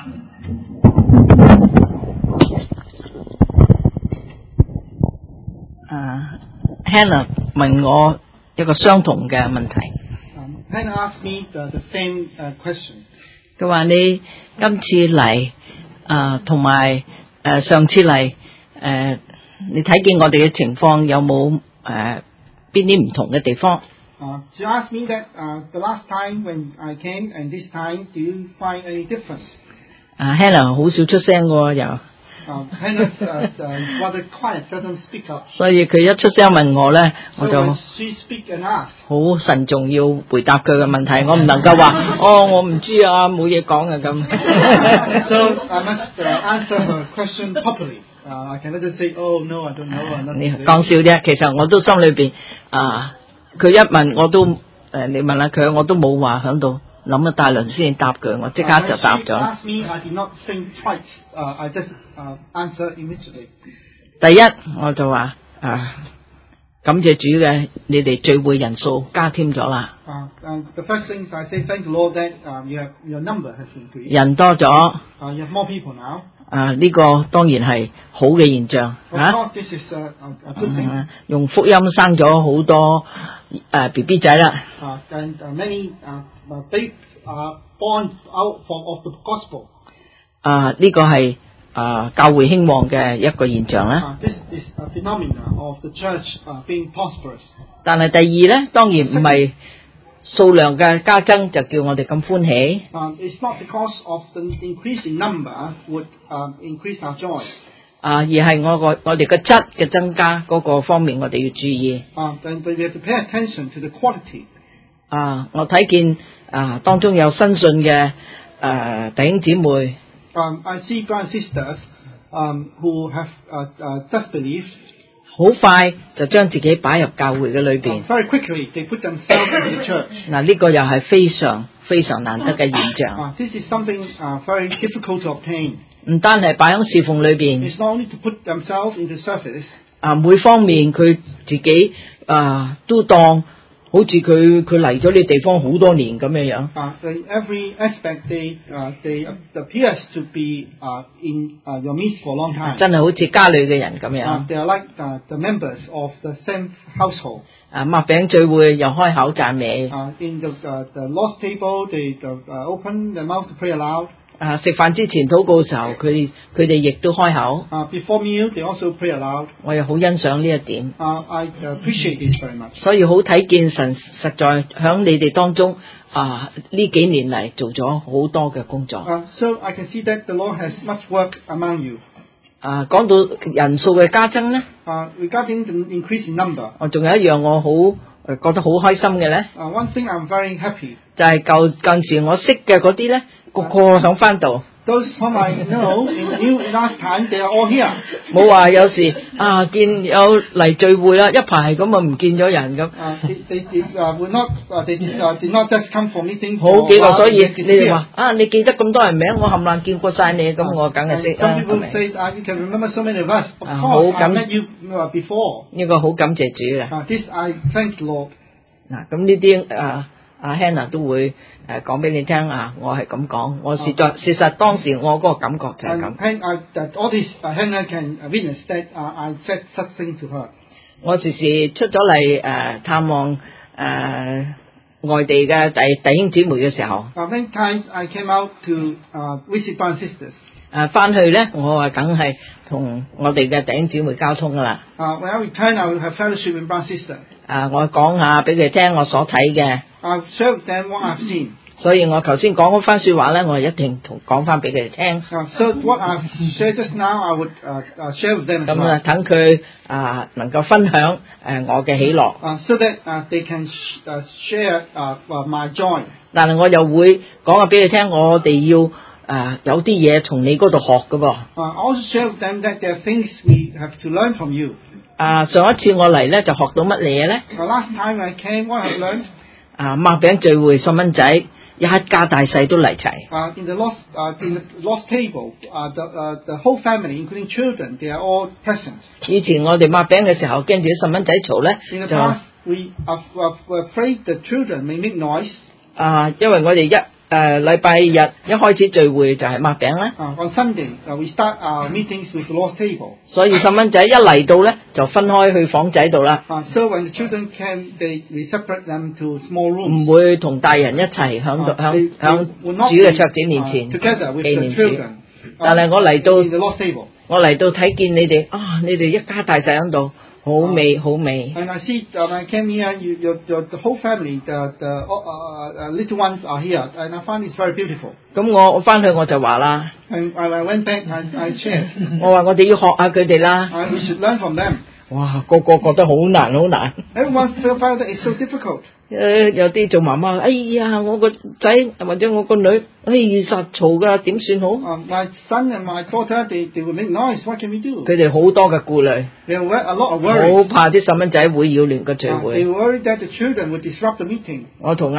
S2: 下，Hannah 問我一個相同嘅問題。
S1: Hannah asked me the same question.
S2: 佢話你今次嚟同埋上次嚟你睇見我哋嘅情況有冇邊啲唔同嘅地方
S1: ？She asked me that the last time when I came and this time, do you find any difference?
S2: Hannah 好少出聲嘅又。
S1: Hannah rather quiet, doesn't speak up.
S2: 所以佢一出聲問我咧，我就
S1: 好
S2: 慎重要回答佢嘅問題，我唔能夠話我唔知啊，冇嘢講啊咁。
S1: So I must answer her question properly. I cannot just say, oh no, I don't know.
S2: 你講笑啫，其實我都心裏邊佢一問我都你問下佢，我都冇話響度諗一大輪先答佢，我即刻就答咗。
S1: Ask me, I did not think twice. I just answer immediately.
S2: 第一我就話感謝主嘅，你哋聚會人數加添咗啦。
S1: The first thing I say, thank the Lord that your number has increased.
S2: 人多咗，
S1: You have more people now.
S2: 呢個當然係好嘅現象
S1: Of course, this is a good thing.
S2: 用福音生咗好多BB 仔啦。
S1: And many babes are born out of the gospel.
S2: 呢個係教會興旺嘅一個現象啦。
S1: This is a phenomena of the church being prosperous.
S2: 但係第二咧，當然唔係數量嘅加增就叫我哋咁歡喜。
S1: It's not because of the increasing number would increase our joy.
S2: 而係我哋嘅質嘅增加嗰個方面，我哋要注意。
S1: Then we have to pay attention to the quality.
S2: 我睇見當中有新信嘅弟兄姊妹。
S1: I see brothers and sisters who have just believed.
S2: 好快就將自己擺入教會嘅裏邊。
S1: Very quickly they put themselves into the church.
S2: 呢個又係非常非常難得嘅現象。
S1: This is something very difficult to obtain.
S2: 唔單係擺喺侍奉裏邊。
S1: It's not only to put themselves into service.
S2: 每方面佢自己都當好似佢嚟咗呢地方好多年咁樣。
S1: In every aspect they appears to be in your midst for a long time.
S2: 真係好似家裏嘅人咁樣。
S1: They are like the members of the same household.
S2: 擘餅聚會又開口讚美。
S1: In the Lord's table they open their mouth to pray aloud.
S2: 食飯之前禱告嘅時候，佢哋亦都開口。
S1: Before meal they also pray aloud.
S2: 我又好欣賞呢一點。
S1: I appreciate this very much.
S2: 所以好睇見神實在響你哋當中呢幾年嚟做咗好多嘅工作。
S1: So I can see that the Lord has much work among you.
S2: 講到人數嘅加增咧
S1: ，regarding the increase in number，
S2: 我仲有一樣我好覺得好開心嘅咧。
S1: One thing I'm very happy，
S2: 就係近時我識嘅嗰啲咧，個個響翻度。
S1: Those whom I know in last time, they are all here.
S2: 冇話有時見有嚟聚會啦，一排咁唔見咗人咁。
S1: They did not just come for meeting.
S2: 好幾個，所以你哋話你記得咁多人名，我冚唪唥見過晒你，咁我梗係識啦。
S1: Some people say you can remember so many of us. Of course, I met you before.
S2: 呢個好感謝主嘅。
S1: This I thank the Lord.
S2: 咁呢啲Hannah 都會講俾你聽我係咁講，我事實當時我嗰個感覺就係咁。
S1: All this Hannah can witness that I said such things to her.
S2: 我時時出咗嚟探望外地嘅弟兄姊妹嘅時候。
S1: Many times I came out to visit brothers and sisters.
S2: 翻去咧，我梗係同我哋嘅弟兄姊妹交通噶啦。
S1: When I return, I will have fellowship with brothers and sisters.
S2: 我講下俾佢聽我所睇嘅。
S1: I'll share with them what I've seen.
S2: 所以我頭先講嗰番說話咧，我一定講翻俾佢哋聽。
S1: So what I've shared just now, I would share with them as well.
S2: 咁等佢能夠分享我嘅喜樂。
S1: So that they can share my joy.
S2: 但係我又會講下俾佢聽，我哋要有啲嘢從你嗰度學㗎噃。
S1: I also share with them that there are things we have to learn from you.
S2: 上一次我嚟咧就學到乜嘢咧？
S1: Last time I came, what I learned?
S2: 擘餅聚會細蚊仔一家大細都嚟齊。
S1: In the Lord's table, the whole family, including children, they are all present.
S2: 以前我哋擘餅嘅時候，驚住啲細蚊仔嘈咧，
S1: In the past, we are afraid the children may make noise.
S2: 因為我哋禮拜日一開始聚會就係擘餅啦。
S1: On Sunday, we start our meetings with the Lord's table.
S2: 所以細蚊仔一嚟到咧，就分開去房仔度啦。
S1: So when the children came, we separate them to small rooms.
S2: 唔會同大人一齊響主嘅桌子面前紀念主。但係我嚟到睇見你哋你哋一家大細喺度。好美，好美。
S1: And I see when I came here, the whole family, the little ones are here, and I find it's very beautiful.
S2: 咁我翻去我就話啦。
S1: And when I went back, I shared.
S2: 我話我哋要學下佢哋啦。
S1: We should learn from them.
S2: 哇，個個覺得好難，好難。
S1: Everyone felt that it's so difficult.
S2: 有啲做媽媽，哎呀，我個仔或者我個女，實嘈㗎，點算好？
S1: My son and my daughter, they will make noise. What can we do?
S2: 佢哋好多嘅顧慮。
S1: They have a lot of worries.
S2: 好怕啲細蚊仔會擾亂個聚會。
S1: They worry that the children would disrupt the meeting.
S2: 我同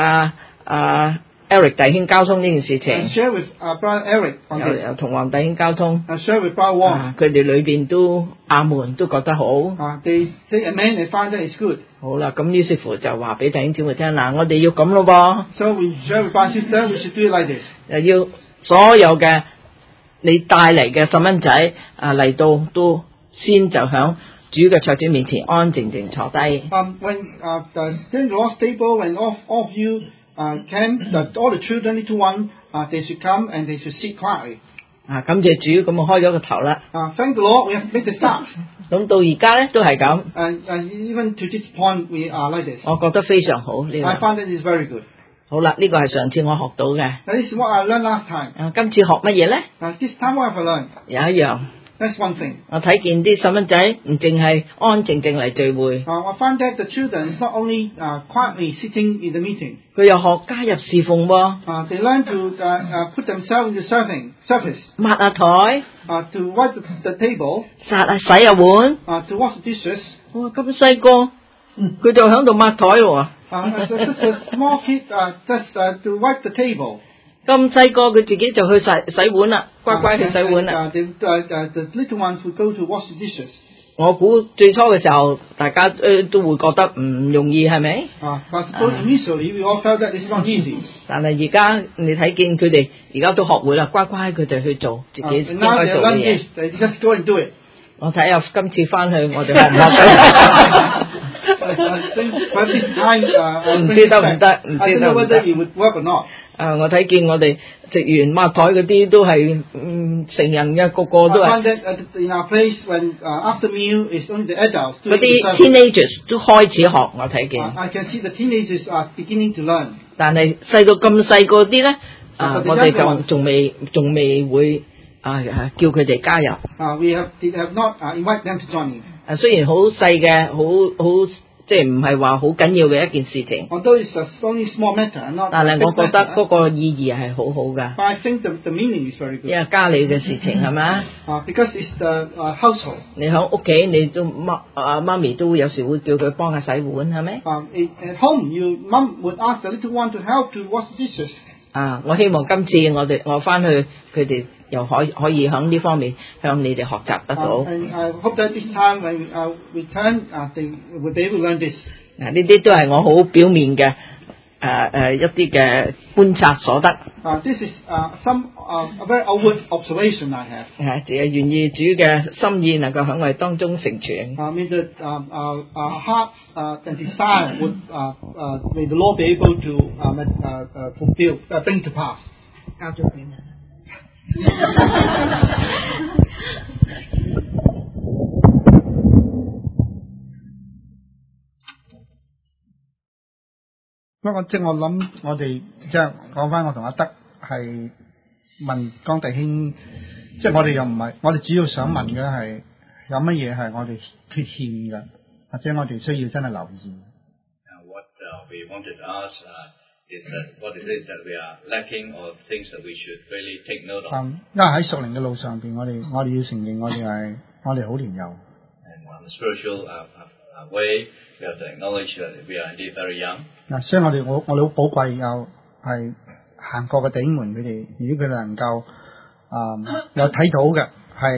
S2: Eric 弟兄交通呢件事情。
S1: I share with brother Eric on this.
S2: 又同黃弟兄交通。
S1: I share with brother Wang.
S2: 佢哋裏邊都阿門，都覺得好。
S1: They say amen. They find that it's good.
S2: 好啦，咁於是乎就話俾弟兄姊妹聽嗱，我哋要咁咯噃。
S1: So we share with brother sister. We should do it like this.
S2: 要所有嘅你帶嚟嘅細蚊仔嚟到都先就響主嘅桌子面前安靜靜坐低。
S1: During the Lord's table, when all of you came, all the children, little one, they should come and they should sit quietly.
S2: 感謝主，咁我開咗個頭啦。
S1: Thank the Lord, we have made the start.
S2: 咁到而家咧都係咁。
S1: And even to this point, we are like this.
S2: 我覺得非常好呢個。
S1: I find it is very good.
S2: 好啦，呢個係上次我學到嘅。
S1: This is what I learned last time.
S2: 今次學乜嘢咧
S1: ？This time what have I learned?
S2: 有一樣。
S1: That's one thing.
S2: 我睇見啲細蚊仔唔淨係安靜靜嚟聚會。
S1: I find that the children is not only quietly sitting in the meeting.
S2: 佢又學加入侍奉喎。
S1: They learn to put themselves into service.
S2: 抹下台。
S1: To wipe the table.
S2: 洗下碗。
S1: To wash the dishes.
S2: 哇，咁細個，佢就喺度抹台咯
S1: 喎。Just a small kid just to wipe the table.
S2: 咁細個佢自己就去洗碗啦，乖乖去洗碗啦。
S1: The little ones would go to wash the dishes.
S2: 我估最初嘅時候，大家都會覺得唔容易，係咪
S1: ？But initially we all felt that this is not easy.
S2: 但係而家你睇見佢哋而家都學會啦，乖乖佢哋去做自己應該做嘅嘢。
S1: They just go and do it.
S2: 我睇下今次翻去我哋學唔學到？唔知得唔得？唔知得唔得？我睇見我哋食完抹台嗰啲都係成人嘅，個個都係。嗰啲 teenagers 都開始學，我睇見。
S1: I can see the teenagers are beginning to learn.
S2: 但係細到咁細個啲咧，我哋就仲未會叫佢哋加入。
S1: We have not invite them to join in.
S2: 雖然好細嘅，好。即係唔係話好緊要嘅一件事情，但係我覺得嗰個意義係好好㗎。因為家裏嘅事情係咪
S1: ？Because it's the household.
S2: 你喺屋企，你都媽咪都有時會叫佢幫下洗碗，係咪
S1: ？At home, mom would ask the little one to help to wash dishes.
S2: 我希望今次我翻去，佢哋又可以喺呢方面向你哋學習得到。
S1: And I hope that this time when we return, they will be able to learn this.
S2: 呢啲都係我好表面嘅一啲嘅觀察所得。
S1: This is some a very outward observation I have.
S2: 就係願意主嘅心意能夠喺我哋當中成全。
S1: May the heart and desire would may the Lord be able to fulfill, bring to pass.
S2: 交咗俾你。
S1: 不過即係我諗，我哋即係講翻，我同阿德係問江弟兄，即係我哋又唔係，我哋主要想問嘅係有乜嘢係我哋缺欠嘅，或者我哋需要真係留意。
S5: What we wanted to ask is that what is it that we are lacking or things that we should really take note of?
S1: 因為喺屬靈嘅路上邊，我哋要承認我哋好年幼。
S5: And on the spiritual way, we have to acknowledge that we are indeed very young.
S1: 所以我哋好寶貴，又係行過嘅弟兄們，佢哋如果佢哋能夠有睇到嘅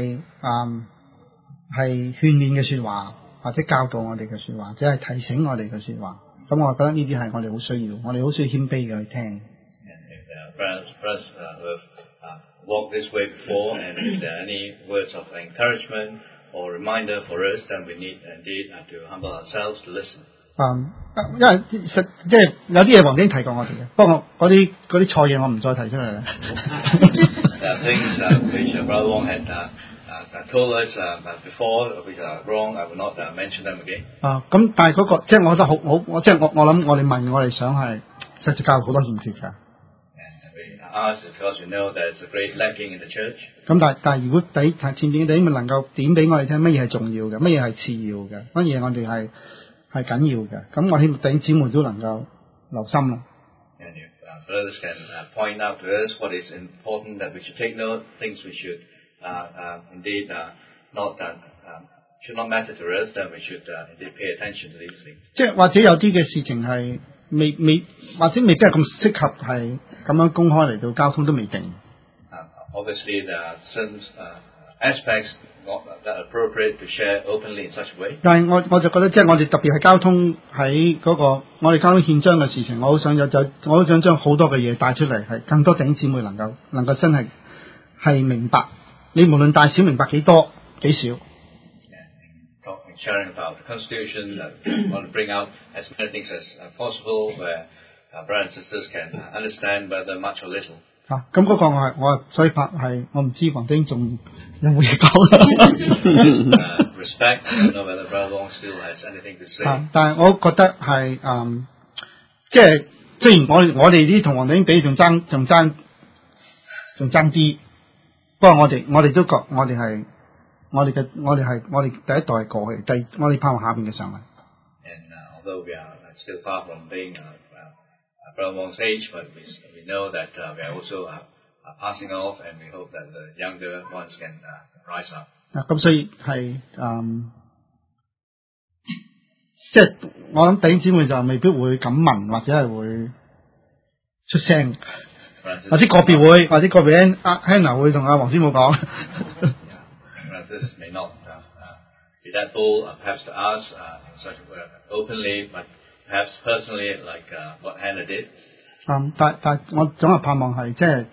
S1: 係勸勉嘅說話，或者教導我哋嘅說話，或者係提醒我哋嘅說話，咁我覺得呢啲係我哋好需要，我哋好需要謙卑嘅去聽。
S5: And brothers who have walked this way before, and if there are any words of encouragement or reminder for us, then we need indeed to humble ourselves to listen.
S1: 因為即係有啲嘢黃丁提過我哋嘅，不過嗰啲錯嘢我唔再提出嚟啦。
S5: There are things which Brother Wong had told us before, which are wrong. I will not mention them again.
S1: 咁但係嗰個即係我覺得好，即係我諗我哋問我哋想係實際教好多欠缺㗎。
S5: And we ask because we know there's a great lacking in the church. 咁
S1: 但係如果前邊嘅弟兄們能夠點俾我哋聽乜嘢係重要嘅，乜嘢係次要嘅，乜嘢我哋係緊要嘅，咁我希望弟兄姊妹都能夠留心啦。
S5: And if brothers can point out to us what is important that we should take note, things we should indeed should not matter to us, then we should indeed pay attention to these things. 即係或者有啲嘅事情係或者未必係咁適合係咁樣公開嚟到交通都未定。 Obviously, there are certain aspects not that appropriate to share openly in such a way.
S1: 但係我就覺得，即係我哋特別係交通喺嗰個我哋交通憲章嘅事情，我好想將好多嘅嘢帶出嚟，係更多弟兄姊妹能夠真係係明白，你無論大小明白幾多幾少。
S5: Sharing about the Constitution, we want to bring out as many things as possible where brothers and sisters can understand whether much or little.
S1: 咁嗰個我所以係我唔知黃丁仲有冇嘢講。
S5: Respect, I don't know whether Brother Wong still has anything to say.
S1: 但係我覺得係即係雖然我哋啲同黃丁比仲爭啲，不過我哋都覺我哋係。我哋第一代係過去，我哋盼望下邊嘅上嚟。
S5: And although we are still far from being Brother Wong's age, but we know that we are also passing off, and we hope that the younger ones can rise up.
S1: 咁所以係即係我諗弟兄姊妹就未必會咁問，或者係會出聲，或者個別Hannah 會同阿黃師母講。
S5: This may not be that bold, perhaps to us in such a way openly, but perhaps personally, like what Hannah did.
S1: 但我總係盼望係即係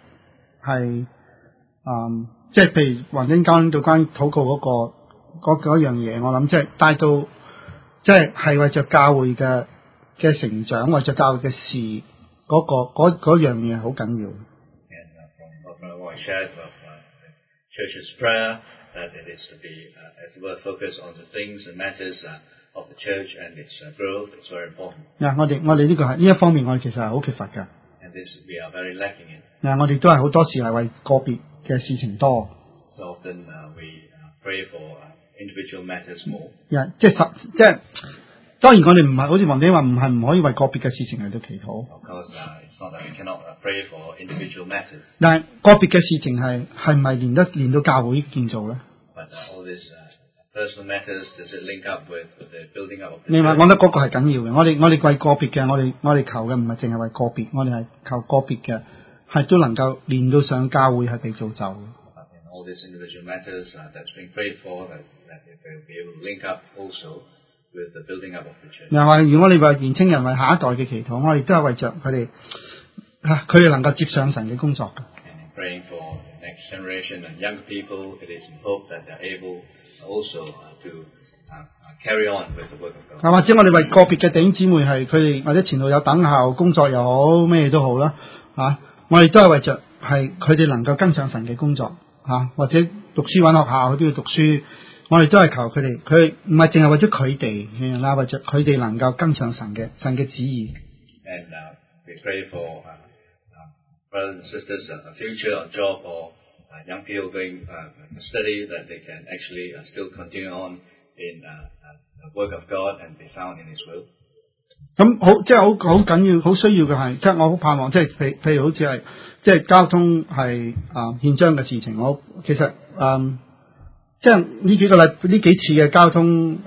S1: 譬如黃丁講到關於禱告嗰樣嘢，我諗即係帶到即係為着教會嘅成長，為着教會嘅事嗰樣嘢好緊要。
S5: And from what I shared about the church's prayer. That it is to be, as it were, focused on the things and matters of the church and its growth. It's very important.
S1: 我哋呢個係呢一方面，我哋其實係好缺乏嘅。
S5: And this we are very lacking in.
S1: 我哋都係好多時係為個別嘅事情多。
S5: So often we pray for individual matters more.
S1: 即係當然我哋唔係好似黃丁話唔可以為個別嘅事情嚟到祈禱。
S5: Of course, it's not that we cannot pray for individual matters.
S1: 但係個別嘅事情係咪連到教會建造咧？
S5: But all these personal matters, does it link up with the building up of the church?
S1: 你話我覺得嗰個係緊要嘅。我哋為個別嘅，我哋求嘅唔係淨係為個別，我哋係求個別嘅係都能夠連到上教會係被造就嘅。
S5: All these individual matters that's being prayed for, that they will be able to link up also with the building up of the church.
S1: 又話如果你話年青人為下一代嘅祈禱，我哋都係為着佢哋能夠接上神嘅工作嘅。
S5: And in praying for the next generation and young people, it is in hope that they are able also to carry on with the work of God.
S1: 或者我哋為個別嘅弟兄姊妹係佢哋或者前路有等候工作又好咩都好啦，我哋都係為着係佢哋能夠跟上神嘅工作或者讀書揾學校都要讀書。我哋都係求佢唔係淨係為咗佢哋，啦為咗佢哋能夠跟上神嘅旨意。
S5: And we pray for brothers and sisters, a future, a job, or young people going to study, that they can actually still continue on in the work of God and be found in His will.
S1: 咁好，即係好緊要，好需要嘅係，即係我好盼望，即係譬如好似係即係交通係憲章嘅事情，我其實即係呢幾次嘅交通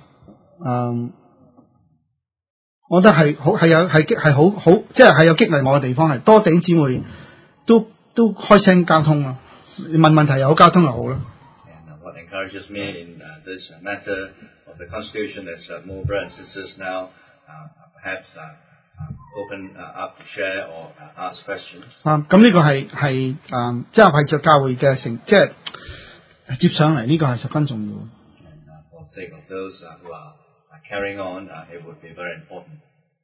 S1: 我覺得係好即係有激勵我嘅地方，係多弟兄姊妹都開聲交通啊，問問題又好，交通又好啦。
S5: And what encourages me in this matter of the Constitution is more brothers and sisters now perhaps open up to share or ask questions.
S1: 咁呢個係即係為着教會嘅即係接上嚟，呢個係十分重要。
S5: And for the sake of those who are carrying on, it would be very important.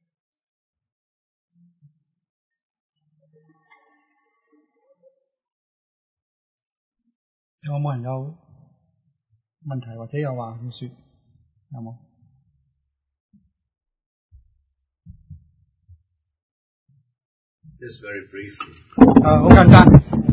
S1: 有冇人有問題或者有話要說？有冇
S5: ？Just very briefly.
S1: 好簡單。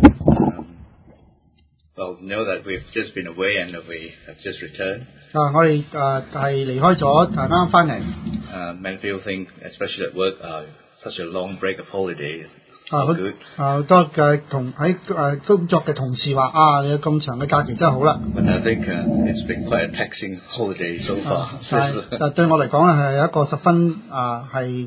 S5: Well, we know that we've just been away and we have just returned.
S1: 我哋係離開咗，啱啱翻嚟。
S5: Many people think, especially at work, such a long break of holiday. Good.
S1: 好多嘅喺工作嘅同事話你有咁長嘅假期真係好啦。
S5: But I think it's been quite a taxing holiday so far.
S1: 但對我嚟講係一個十分係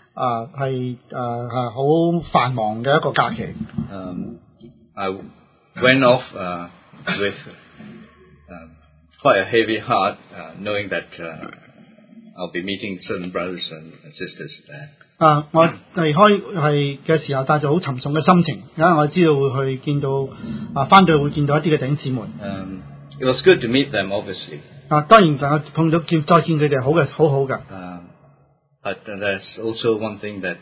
S1: 好繁忙嘅一個假期。
S5: I went off with quite a heavy heart, knowing that I'll be meeting certain brothers and sisters there.
S1: 我離開係嘅時候帶住好沉重嘅心情，因為我知道會去見到翻到會見到一啲嘅弟兄姊妹。
S5: It was good to meet them, obviously.
S1: 當然就碰到再見佢哋好好嘅。
S5: But there's also one thing that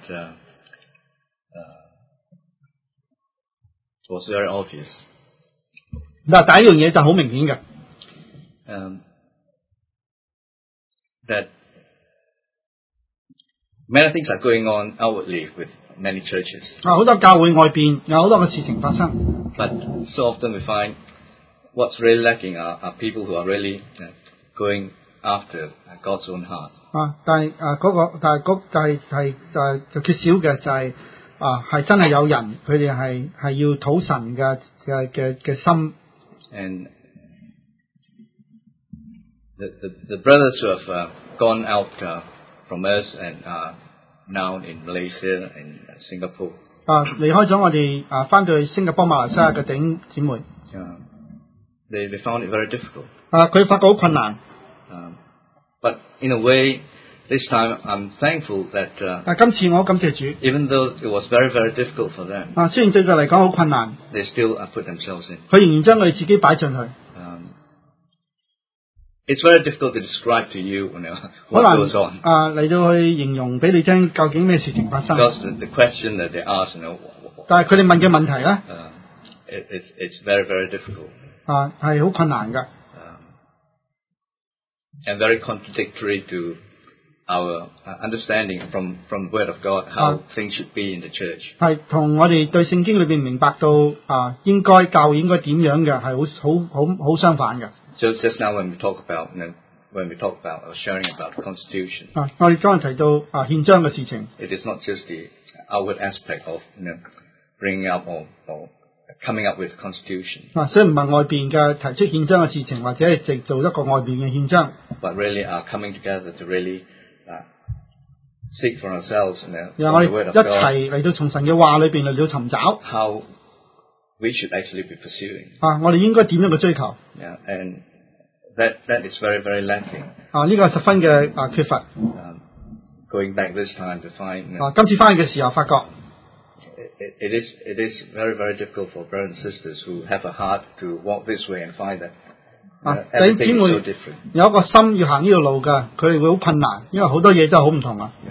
S5: was very obvious.
S1: 嗱，第一樣嘢就好明顯嘅。
S5: That many things are going on outwardly with many churches.
S1: 好多教會外邊有好多嘅事情發生。
S5: But so often we find what's really lacking are people who are really going after God's own heart.
S1: 但係就缺少嘅就係係真係有人佢哋係要討神嘅心。
S5: And the brothers who have gone out from us and are now in Malaysia and Singapore.
S1: 離開咗我哋翻到去新加坡、馬來西亞嘅弟兄姊妹。
S5: They found it very difficult.
S1: 佢發覺好困難。
S5: But in a way, this time I'm thankful that.
S1: 但今次我感謝主。
S5: Even though it was very very difficult for them.
S1: 雖然對佢嚟講好困難。
S5: They still put themselves in.
S1: 佢仍然將佢哋自己擺進去。
S5: It's very difficult to describe to you, what goes on.
S1: 嚟到去形容俾你聽究竟咩事情發生。
S5: Because the question that they ask,
S1: 但係佢哋問嘅問題咧。
S5: It's very very difficult.
S1: 係好困難㗎。
S5: And very contradictory to our understanding from the Word of God how things should be in the church. 係同我哋對聖經裏邊明白到應該教會應該點樣嘅係好相反嘅。So just now when we talk about or sharing about the Constitution.
S1: 我哋剛才提到憲章嘅事情。
S5: It is not just the outward aspect of bringing up or coming up with Constitution.
S1: 所以唔係外邊嘅提出憲章嘅事情，或者係直做一個外邊嘅憲章。
S5: But really are coming together to really seek for ourselves from
S1: the
S5: Word of God.
S1: 一齊嚟到從神嘅話裏邊嚟到尋找。
S5: How we should actually be pursuing.
S1: 我哋應該點樣去追求
S5: Yeah, and that is very very lacking.
S1: 呢個係十分嘅缺乏。
S5: Going back this time to find.
S1: 今次翻去嘅時候發覺。
S5: It is very very difficult for brothers and sisters who have a heart to walk this way and find that everything is so different.
S1: 有一個心要行呢條路㗎，佢哋會好困難，因為好多嘢都係好唔同啊。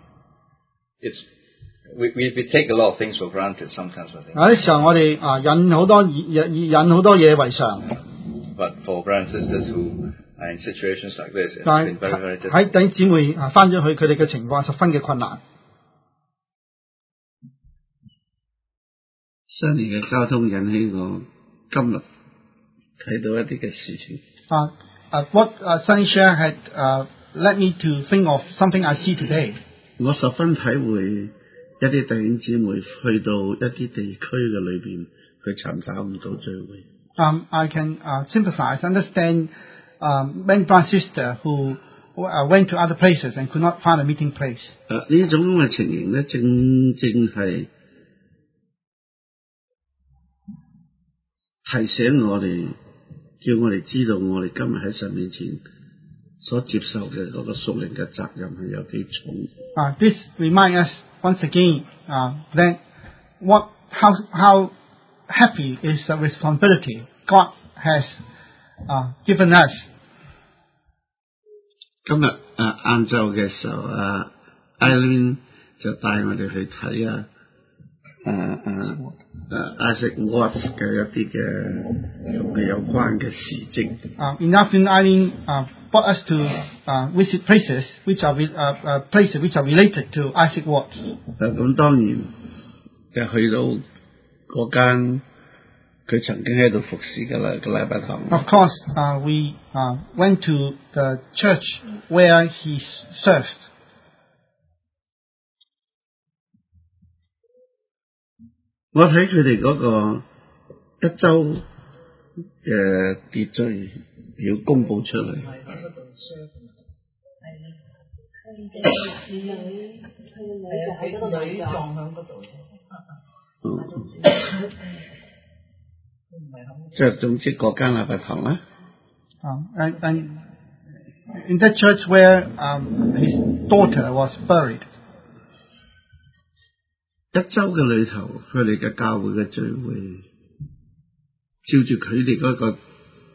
S5: We take a lot of things for granted sometimes.
S1: 有啲時候我哋引好多嘢為常。
S5: But for brothers and sisters who are in situations like this, it's been very very difficult.
S1: 喺弟兄姊妹翻咗去，佢哋嘅情況十分嘅困難。
S4: 新年嘅交通引起我今日睇到一啲嘅事情。
S1: What Sunny Share had led me to think of something I see today.
S4: 我十分體會一啲弟兄姊妹去到一啲地區嘅裏邊，佢尋找唔到聚會。
S1: I can sympathize, understand many brothers and sisters who went to other places and could not find a meeting place.
S4: 呢種咁嘅情形咧，正係提醒我哋，叫我哋知道我哋今日喺神面前所接受嘅嗰個屬靈嘅責任係有幾重。
S1: This reminds us once again that how heavy is the responsibility God has given us.
S4: 今日晏晝嘅時候Eileen 就帶我哋去睇Isaac Watts 嘅一啲嘅同佢有關嘅事蹟。
S1: In the afternoon, Eileen brought us to visit places which are related to Isaac Watts.
S4: 咁當然就去到嗰間佢曾經喺度服侍嘅禮拜堂。
S1: Of course, we went to the church where he served.
S4: 我睇佢哋嗰個一周嘅秩序表公佈出嚟。即係總之嗰間禮拜堂啦。
S1: And in that church where his daughter was buried.
S4: 一周嘅裏頭，佢哋嘅教會嘅聚會，照住佢哋嗰個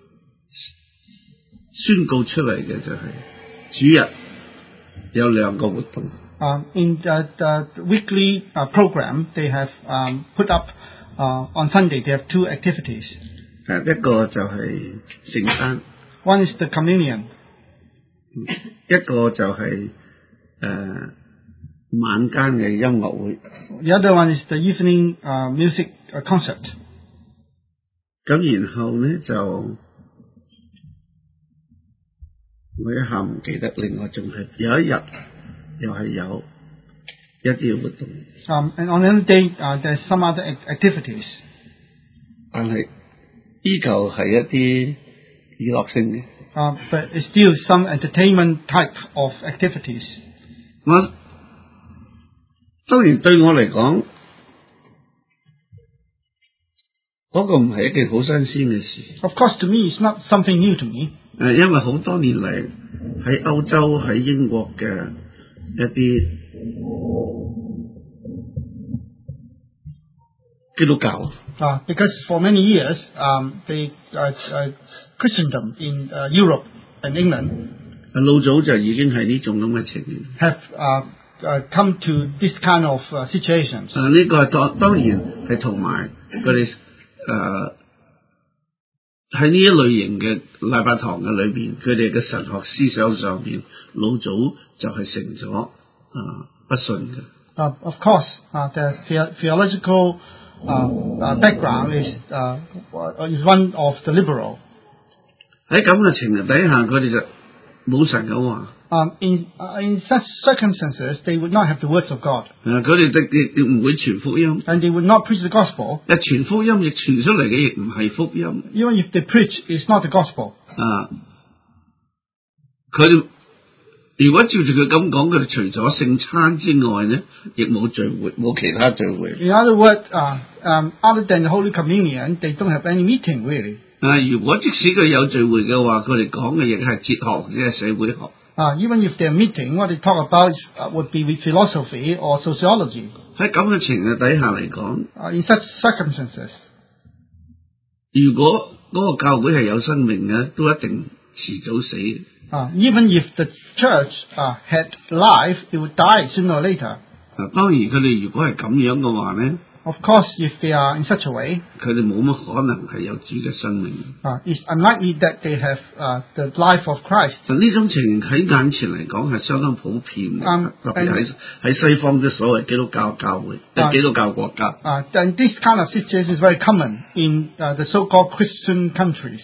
S4: 宣告出嚟嘅就係主日有2個活動。
S1: In the weekly program, they have put up on Sunday. They have 2 activities.
S4: 一個就係聖餐
S1: One is the communion.
S4: 一個就係晚間嘅音樂會。
S1: The other one is the evening music concert.
S4: 咁然後咧就我一下唔記得，另外仲係有一日又係有一啲活動。
S1: And on another day, there's some other activities.
S4: 但係依舊係一啲娛樂性嘅。
S1: But it's still some entertainment type of activities.
S4: 我當然對我嚟講，嗰個唔係一件好新鮮嘅事。
S1: Of course, to me, it's not something new to me.
S4: 因為好多年嚟喺歐洲喺英國嘅一啲基督教。
S1: Because for many years, the Christendom in Europe and England
S4: 老早就已經係呢種咁嘅情形。
S1: have come to this kind of situations.
S4: 呢個當然係同埋佢哋喺呢一類型嘅禮拜堂嘅裏邊，佢哋嘅神學思想上邊，老早就係成咗不信嘅。
S1: Of course, the theological background is one of the liberal.
S4: 喺咁嘅情形底下，佢哋就冇神嘅話。
S1: In such circumstances, they would not have the words of God.
S4: 佢哋亦唔會傳福音。
S1: And they would not preach the gospel.
S4: 傳福音亦傳出嚟嘅亦唔係福音。
S1: Even if they preach, it's not the gospel.
S4: 佢哋如果照住佢咁講，佢哋除咗聖餐之外咧，亦冇聚會，冇其他聚會。
S1: In other words, other than the Holy Communion, they don't have any meeting really.
S4: 如果即使佢有聚會嘅話，佢哋講嘅亦係哲學或者係社會學。
S1: Even if they're meeting, what they talk about would be with philosophy or sociology.
S4: 喺咁嘅情形底下嚟講，
S1: In such circumstances,
S4: 如果嗰個教會係有生命嘅，都一定遲早死。
S1: even if the church had life, it would die sooner or later.
S4: 當然佢哋如果係咁樣嘅話咧。
S1: Of course, if they are in such a way,
S4: 佢哋冇乜可能係有主嘅生命。
S1: it's unlikely that they have the life of Christ.
S4: 呢種情形喺眼前嚟講係相當普遍嘅，特別喺西方啲所謂基督教教會、基督教國家。
S1: And this kind of situation is very common in the so-called Christian countries.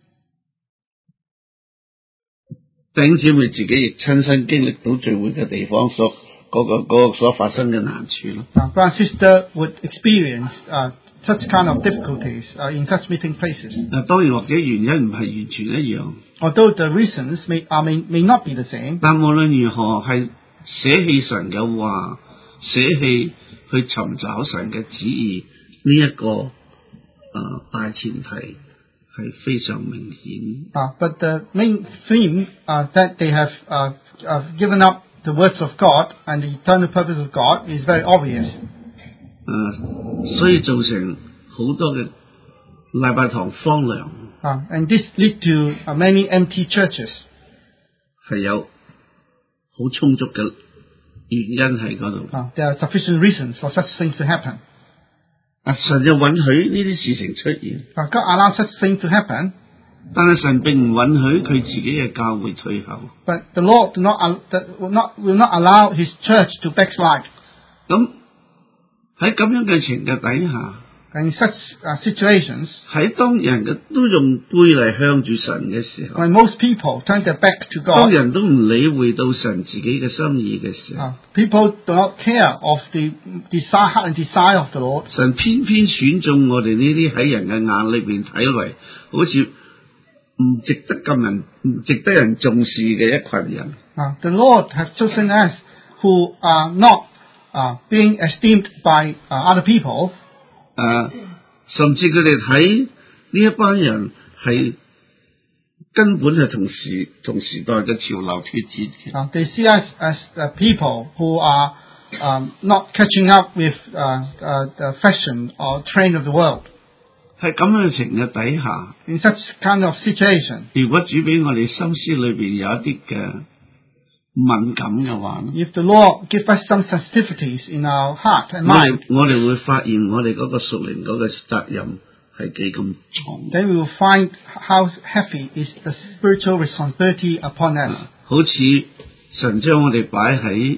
S4: 弟兄姊妹自己亦親身經歷到聚會嘅地方所發生嘅難處咯。
S1: Brother and sister would experience such kind of difficulties in such meeting places.
S4: 當然或者原因唔係完全一樣。
S1: Although the reasons may not be the same.
S4: 但無論如何係捨棄神嘅話，捨棄去尋找神嘅旨意呢一個大前提係非常明顯。
S1: But the main theme that they have given up the words of God and the eternal purpose of God is very obvious.
S4: 所以造成好多嘅禮拜堂荒涼。
S1: And this lead to many empty churches.
S4: 係有好充足嘅原因喺嗰度。
S1: There are sufficient reasons for such things to happen.
S4: 神就允許呢啲事情出現。
S1: God allows such things to happen.
S4: 但係神並唔允許佢自己嘅教會退後。
S1: But the Lord will not allow His church to backslide.
S4: 咁喺咁樣嘅情況底下
S1: ，in such situations，
S4: 喺當人嘅都用背嚟向住神嘅時候
S1: ，when most people turn their back to God，
S4: 當人都唔理會到神自己嘅心意嘅時候
S1: ，people do not care of the heart and desire of the Lord。
S4: 神偏偏選中我哋呢啲喺人嘅眼裏邊睇嚟好似唔值得人重視嘅一群人。
S1: The Lord has chosen us who are not being esteemed by other people。
S4: 甚至佢哋睇呢一班人係根本係同時代嘅潮流脫節嘅。
S1: They see us as the people who are not catching up with the fashion or trend of the world.
S4: 喺咁樣嘅情形底下，
S1: In such kind of situation,
S4: 如果主俾我哋心思裏邊有一啲嘅敏感嘅話，
S1: if the Lord give us some sensitivities in our heart and mind,
S4: 我哋會發現我哋嗰個屬靈嗰個責任係幾咁重。
S1: then we will find how heavy is the spiritual responsibility upon us.
S4: 好似神將我哋擺喺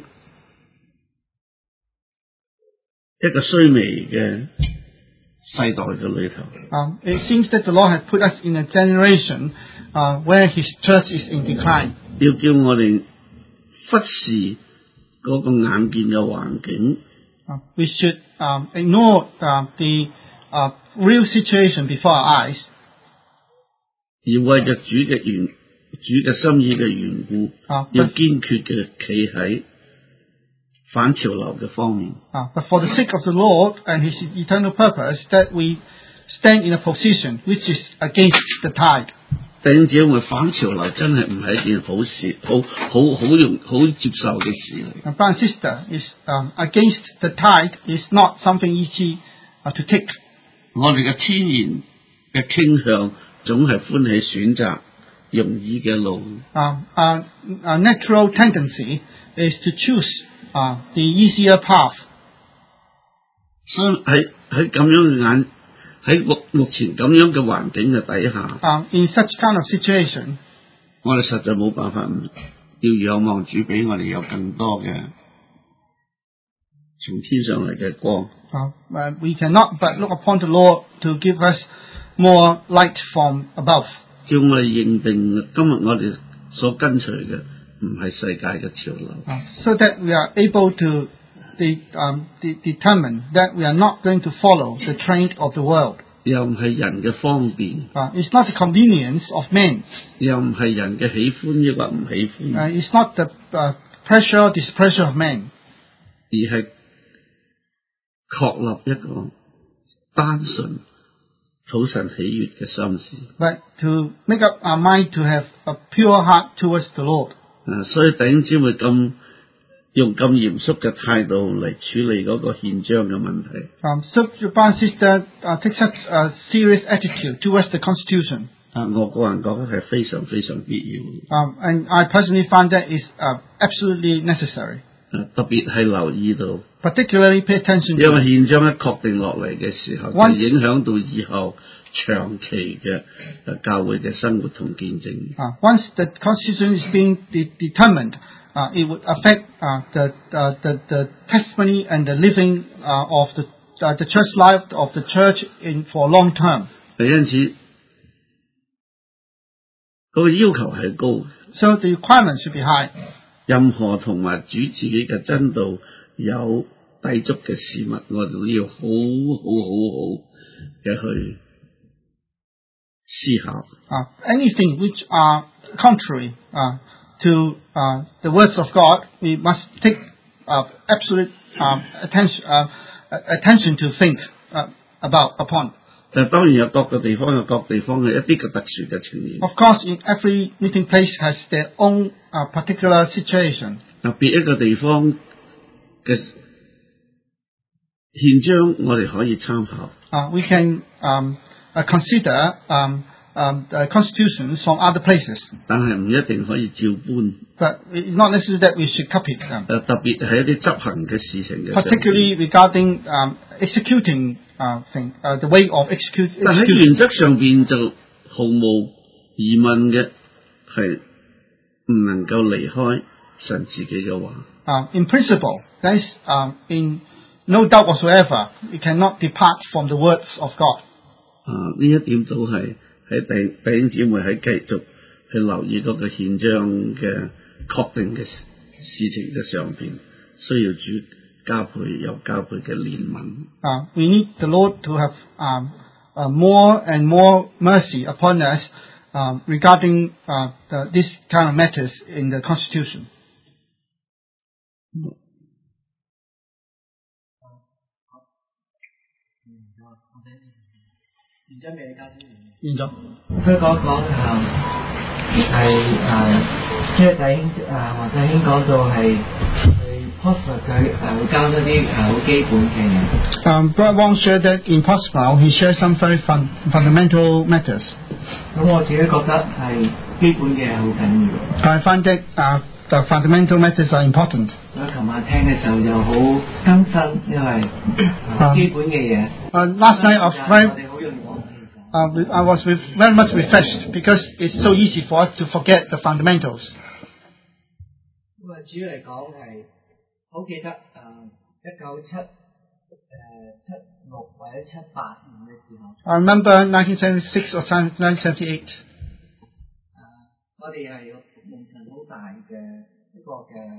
S4: 一個衰微嘅世代嘅裏頭，
S1: It seems that the Lord has put us in a generation where His church is in decline.
S4: 要叫我哋忽視嗰個眼見嘅環境，
S1: We should ignore the real situation before our eyes,
S4: 而為着主嘅心意嘅緣故，要堅決嘅企喺反潮流嘅方面。
S1: but for the sake of the Lord and His eternal purpose, that we stand in a position which is against the tide.
S4: 弟兄姊妹，反潮流真係唔係一件好事，好接受嘅事嚟。
S1: Brother and sister, is against the tide is not something easy to take.
S4: 我哋嘅天然嘅傾向總係歡喜選擇容易嘅路。
S1: Our natural tendency is to choose the easier path.
S4: 所以喺咁樣喺目前咁樣嘅環境嘅底下，
S1: In such kind of situation,
S4: 我哋實在冇辦法要仰望主俾我哋有更多嘅從天上嚟嘅光。
S1: we cannot but look upon the Lord to give us more light from above.
S4: 叫我哋認定今日我哋所跟隨嘅唔係世界嘅潮流。
S1: So that we are able to determine that we are not going to follow the trend of the world.
S4: 又唔係人嘅方便，
S1: It's not the convenience of men.
S4: 又唔係人嘅喜歡抑或唔喜歡，
S1: It's not the pressure or displeasure of men.
S4: 而係確立一個單純討神喜悅嘅心思。
S1: But to make up our mind to have a pure heart towards the Lord.
S4: 所以弟兄姊妹用咁嚴肅嘅態度嚟處理嗰個憲章嘅問題。
S1: So your brother and sister take such a serious attitude towards the Constitution.
S4: 我個人覺得係非常非常必要。
S1: And I personally find that is absolutely necessary.
S4: 特別係留意到，
S1: Particularly pay attention
S4: 因為
S1: to
S4: 憲章一確定落嚟嘅時候，就影響到以後長期嘅教會嘅生活同見證。
S1: once the Constitution is being determined, it would affect the testimony and the living of the church life of the church for long term.
S4: 因此，嗰個要求係高。
S1: So the requirements should be high.
S4: 任何同埋主自己嘅真道有抵觸嘅事物，我哋都要好嘅去思考。
S1: Anything which are contrary to the words of God, we must take absolute attention to think upon.
S4: 但當然有各個地方有各地方嘅一啲嘅特殊嘅情形。
S1: Of course, in every meeting place has their own particular situation.
S4: 特別一個地方嘅憲章，我哋可以參考。
S1: We can consider the constitutions from other places.
S4: 但係唔一定可以照搬。
S1: But it's not necessary that we should copy them.
S4: 特別係一啲執行嘅事情嘅上邊。
S1: Particularly regarding executing the way of execution.
S4: 但喺原則上邊就毫無疑問嘅係唔能夠離開神自己嘅話。
S1: In principle, there is in no doubt whatsoever, we cannot depart from the words of God.
S4: 呢一點都係喺弟兄姊妹喺繼續去留意嗰個憲章嘅確定嘅事情嘅上邊，需要主加倍嘅憐憫。
S1: We need the Lord to have more and more mercy upon us regarding this kind of matters in the Constitution. 完咗。
S2: 佢講係即係弟兄黃弟兄講到係去
S6: Postman 佢會教多啲好基本嘅嘢。
S1: Brother Wong shared that in Postman he shared some very fundamental matters.
S6: 咁我自己覺得係基本嘅好緊要。
S1: I find that the fundamental matters are important.
S6: 我琴晚聽嘅時候就好更新，因為基本嘅嘢。
S1: Last night I was very much refreshed because it's so easy for us to forget the fundamentals.
S6: 咁主要嚟講係好記得1976或者78年嘅時候。
S1: I remember 1976 or 1978.
S6: 我哋係蒙神好大嘅一個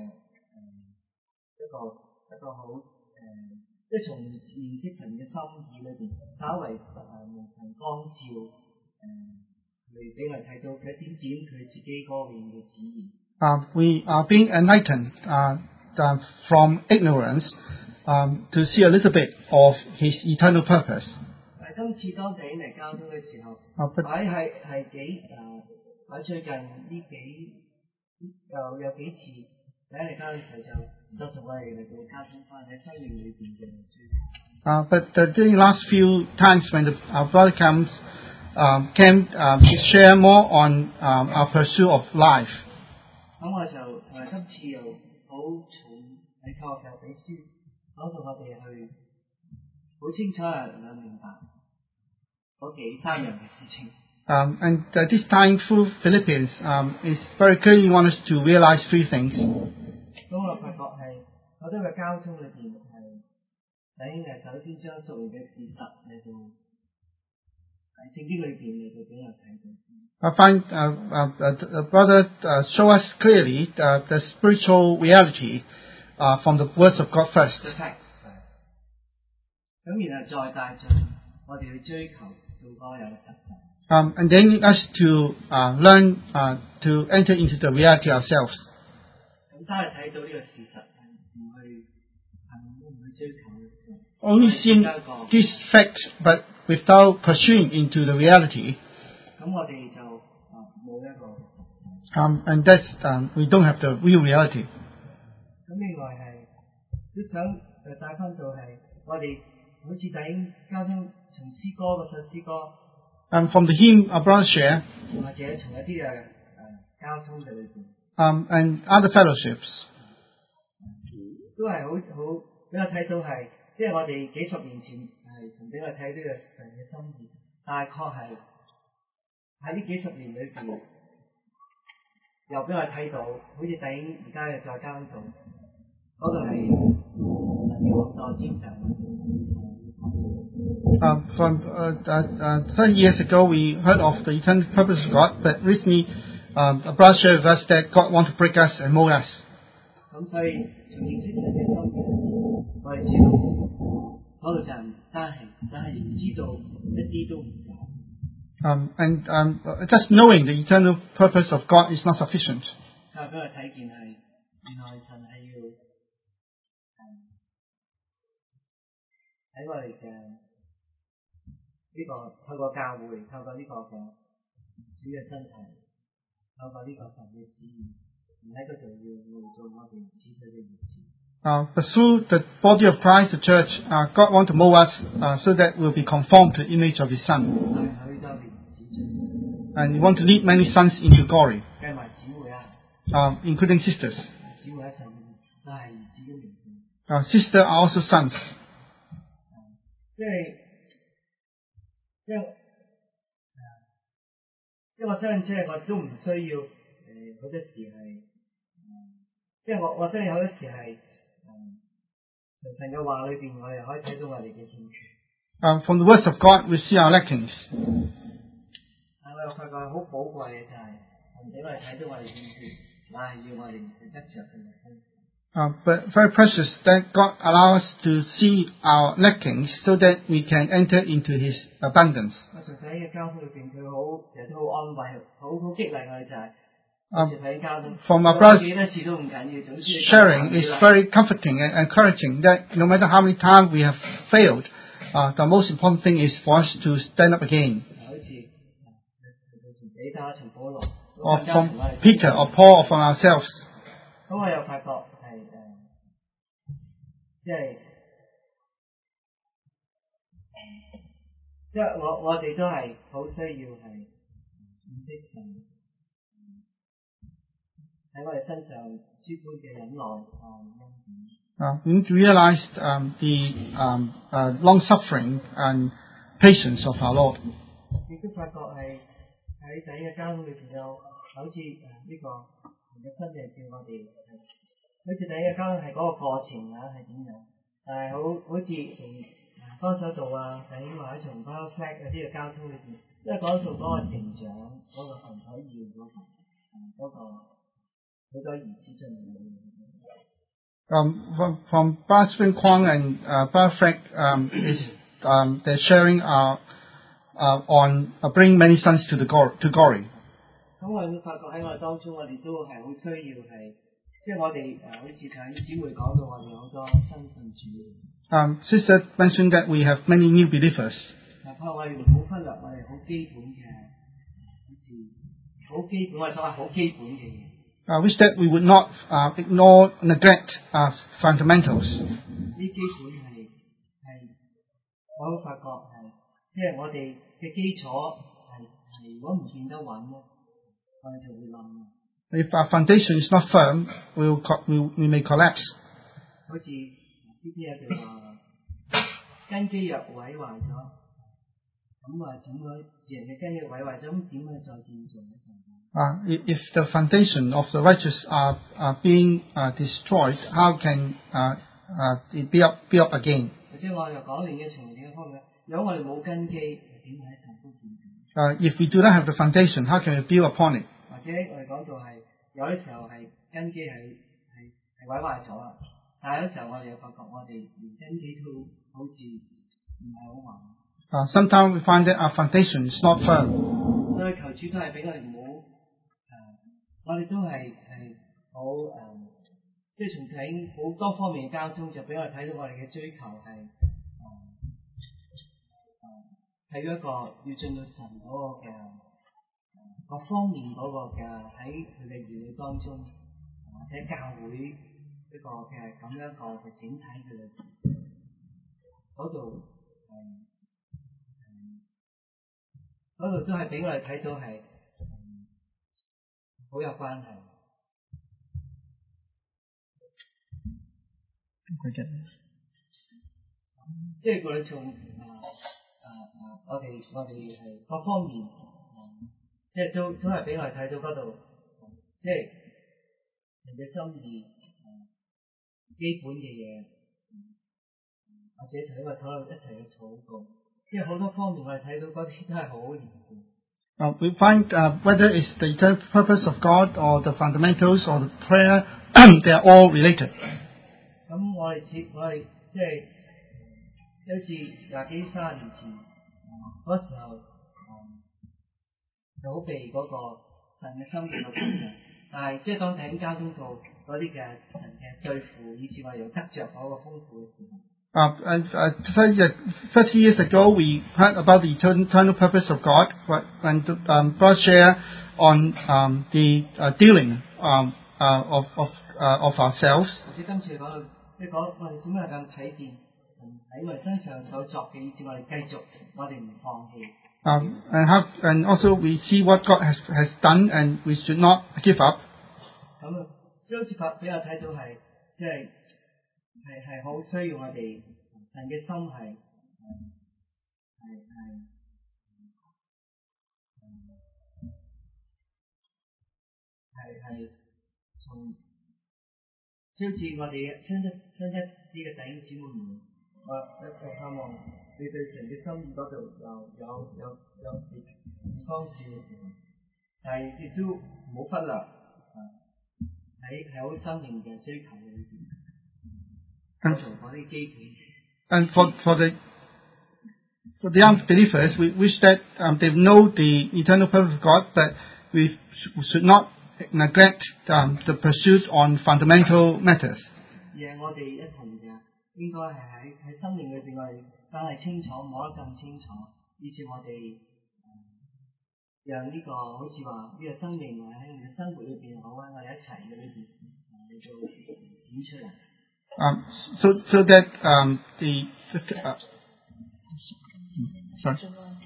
S6: 好即係從認識神嘅心意裏邊，稍為蒙神光照佢俾我睇到佢點佢自己嗰邊嘅旨意。
S1: We are being enlightened from ignorance to see a little bit of His eternal purpose.
S6: 今次當弟兄嚟交通嘅時候，係喺最近呢有幾次弟兄嚟交通嘅時候就同我哋嚟到交通翻喺生命裏邊嘅追求。
S1: But during the last few times when our brother came to share more on our pursuit of life.
S6: 咁我就今次又好重喺教學俾書，講到我哋去好清楚能明白嗰3樣嘅事情。
S1: And this time through Philippians is very clearly want us to realize 3 things.
S6: 咁我發覺係好多嘅交通裏邊係弟兄首先將屬靈嘅事實嚟到喺聖經裏邊嚟到俾我睇到。
S1: I find brother show us clearly the spiritual reality from the words of God first.
S6: 咁然後再帶進我哋去追求到嗰有實際。
S1: And then us to learn to enter into the reality ourselves.
S6: 咁單係睇到呢個事實，唔去追求。
S1: Only seeing this fact, but without pursuing into the reality.
S6: 咁我哋就冇一個。
S1: And that's we don't have the real reality.
S6: 咁另外係都想帶翻到係我哋好似弟兄交通從詩歌嗰首詩歌。
S1: From the hymn our brother share.
S6: 或者從一啲嘅交通嘅裏邊。
S1: And other fellowships.
S6: 都係好俾我睇到係，即係我哋幾十年前係曾俾我睇呢個神嘅心意，但係確係喺呢幾十年裏邊，又俾我睇到，好似弟兄而家嘅再交度，嗰度係神嘅國度天上。
S1: From 30 years ago, we heard of the eternal purpose of God, but recently, a brother shared with us that God wants to break us and mold us.
S6: 咁所以從認識神嘅心意，我哋知道嗰度就唔單係，但係知道一啲都唔夠。
S1: And just knowing the eternal purpose of God is not sufficient.
S6: 但係俾我睇見係，原來神係要喺我哋嘅呢個透過教會，透過呢個嘅主嘅身體，透過呢個神嘅旨意，唔喺嗰度要做我哋指佢嘅意思。
S1: But through the body of Christ, the church, God wants to mold us so that we'll be conformed to the image of His Son. And He wants to lead many sons into glory, including sisters. Sisters are also sons.
S6: 即係我相信，即係我都唔需要好多時係，即係我相信好多時係從神嘅話裏邊，我哋可以睇到我哋嘅欠缺。
S1: From the words of God, we see our lackings.
S6: 但我又發覺好寶貴嘅就係神俾我哋睇到我哋欠缺，乃係要我哋去得着佢嘅豐富。
S1: But very precious that God allows us to see our lackings so that we can enter into His abundance.
S6: 我純粹喺交通裏邊，佢其實都好安慰，好激勵我哋就係。
S1: From our brother's sharing is very comforting and encouraging that no matter how many times we have failed, the most important thing is for us to stand up again. Or from Peter or Paul or from ourselves.
S6: 即係我哋都係好需要係認識神喺我哋身上諸般嘅忍耐恩典。
S1: We need to realize the long suffering and patience of our Lord.
S6: 亦都發覺係喺第一個交通裏邊有好似呢個神嘅真理叫我哋，好似第一個交通係嗰個過程係點樣，但係好似從幫手道弟兄或者從嗰個 flag 嗰啲嘅交通裏邊，因為講到嗰個成長嗰個神所要嗰個好多兒子進入裏面。
S1: From Pastor Kwang and Pastor they're sharing on bringing many sons to glory.
S6: 咁我哋會發覺喺我哋當中，我哋都係好需要係，即係我哋好似頭先姊妹講到，我哋有好多新信主。
S1: Sister mentioned that we have many new believers.
S6: 嗱，我哋唔好忽略我哋好基本嘅，好似好基本，我哋所謂好基本嘅嘢。
S1: Wish that we would not neglect fundamentals.
S6: 呢基本係我都發覺係，即係我哋嘅基礎係如果唔見得穩咧，我哋就會冧。
S1: If our foundation is not firm, we may collapse.
S6: 好似呢啲有句話，根基若毀壞咗，咁整個人嘅根基毀壞咗，咁點去再建造咧？
S1: If the foundation of the righteous are being destroyed, how can it be up again?
S6: 或者我又講另一層另一方面，如果我哋冇根基，點喺神福建造？
S1: If we do not have the foundation, how can we build upon it?
S6: 或者我哋講到係有啲時候係根基係毀壞咗啦，但係有啲時候我哋又發覺我哋連根基都好似唔係好穩。
S1: Sometimes we find that our foundation is not firm.
S6: 所以求主都係俾我哋唔好我哋都係好即係從睇好多方面嘅交通，就俾我哋睇到我哋嘅追求係睇咗一個要進到神嗰個嘅各方面嗰個嘅喺佢嘅兒女當中，或者教會一個嘅咁樣一個嘅整體嘅裏邊嗰度都係俾我哋睇到係好有關係。即係我哋從我哋係各方面，即係都係俾我哋睇到嗰度，即係人嘅心意，基本嘅嘢，或者同呢個討論一齊去禱告，即係好多方面我哋睇到嗰啲都係好連貫。
S1: We find whether it's the eternal purpose of God or the fundamentals or the prayer, they are all related.
S6: 咁我哋即係好似20幾30年前嗰時候，就好被嗰個神嘅心意所感動，但係即係當睇交通到嗰啲嘅神嘅對付，以至我哋又得着嗰個豐富嘅時候。
S1: 30 years ago, we heard about the eternal purpose of God, and God shared on the dealing of ourselves.
S6: 或者今次講到，即係講我哋點樣咁睇見神喺我哋身上所作嘅，以至我哋繼續，我哋唔放棄。
S1: And also we see what God has done, and we should not give up.
S6: 咁即係好似俾我睇到係，即係好需要我哋神嘅心係從，即係好似我哋親一啲嘅弟兄姊妹們，我盼望你對神嘅心意嗰度有光照嘅時候，但係亦都唔好忽略喺好生命嘅追求嘅裏邊。
S1: And for the young believers, we wish that they know the eternal purpose of God, but we should not neglect the pursuit on fundamental matters.
S6: 而係我哋一同嘅，應該係喺生命裏邊，我哋更係清楚，摸得更清楚，以至我哋讓呢個好似話呢個生命喺我哋嘅生活裏邊好啊，我哋一齊嘅呢邊嚟到演出嚟。
S1: So that sorry.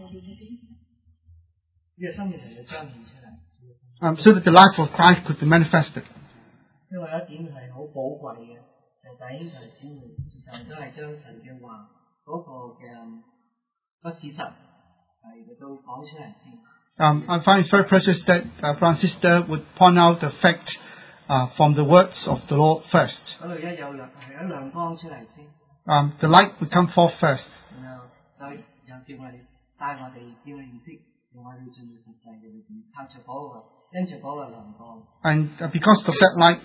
S6: 呢個生命能夠彰顯出嚟。
S1: So that the life of Christ could be manifested.
S6: 因為有一點係好寶貴嘅，就弟兄就係姊妹，就都係將神嘅話嗰個嘅個事實係嚟到講出嚟先。
S1: I find it very precious that brother and sister would point out the fact from the words of the Lord first.
S6: 嗰度一有亮光出嚟先。
S1: The light would come forth first.
S6: 然後再又叫我哋帶我哋叫我哋認識，讓我哋進入實際嘅裏邊，靠著嗰個跟住嗰個亮光。
S1: And because of that light,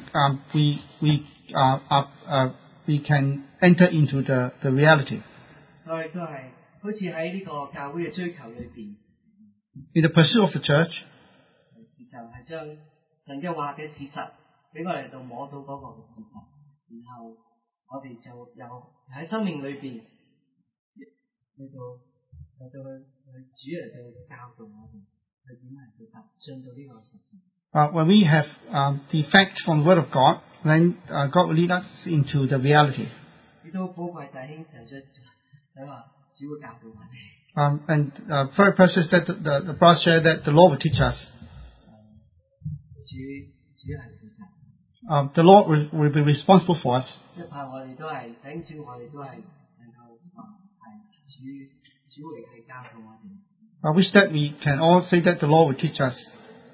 S1: we can enter into the reality.
S6: 所以都係好似喺呢個教會嘅追求裏邊。
S1: In the pursuit of the church,
S6: 就係將神嘅話嘅事實俾我哋到摸到嗰個嘅事實，然後我哋就有喺生命裏邊去主嚟到教導我哋去點係去進到呢個實際。
S1: when we have the fact from the Word of God, then God will lead us into the reality.
S6: 亦都寶貴弟兄提出你話主會教導我哋。
S1: And very precious that the brother shared that the Lord will teach us. The Lord will be responsible for us. I wish that we can all say that the Lord will teach us.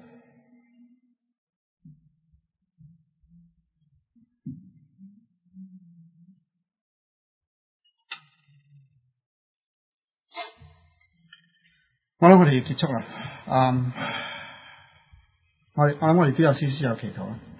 S1: 我諗我哋要結束啦。我哋都有少少有祈禱。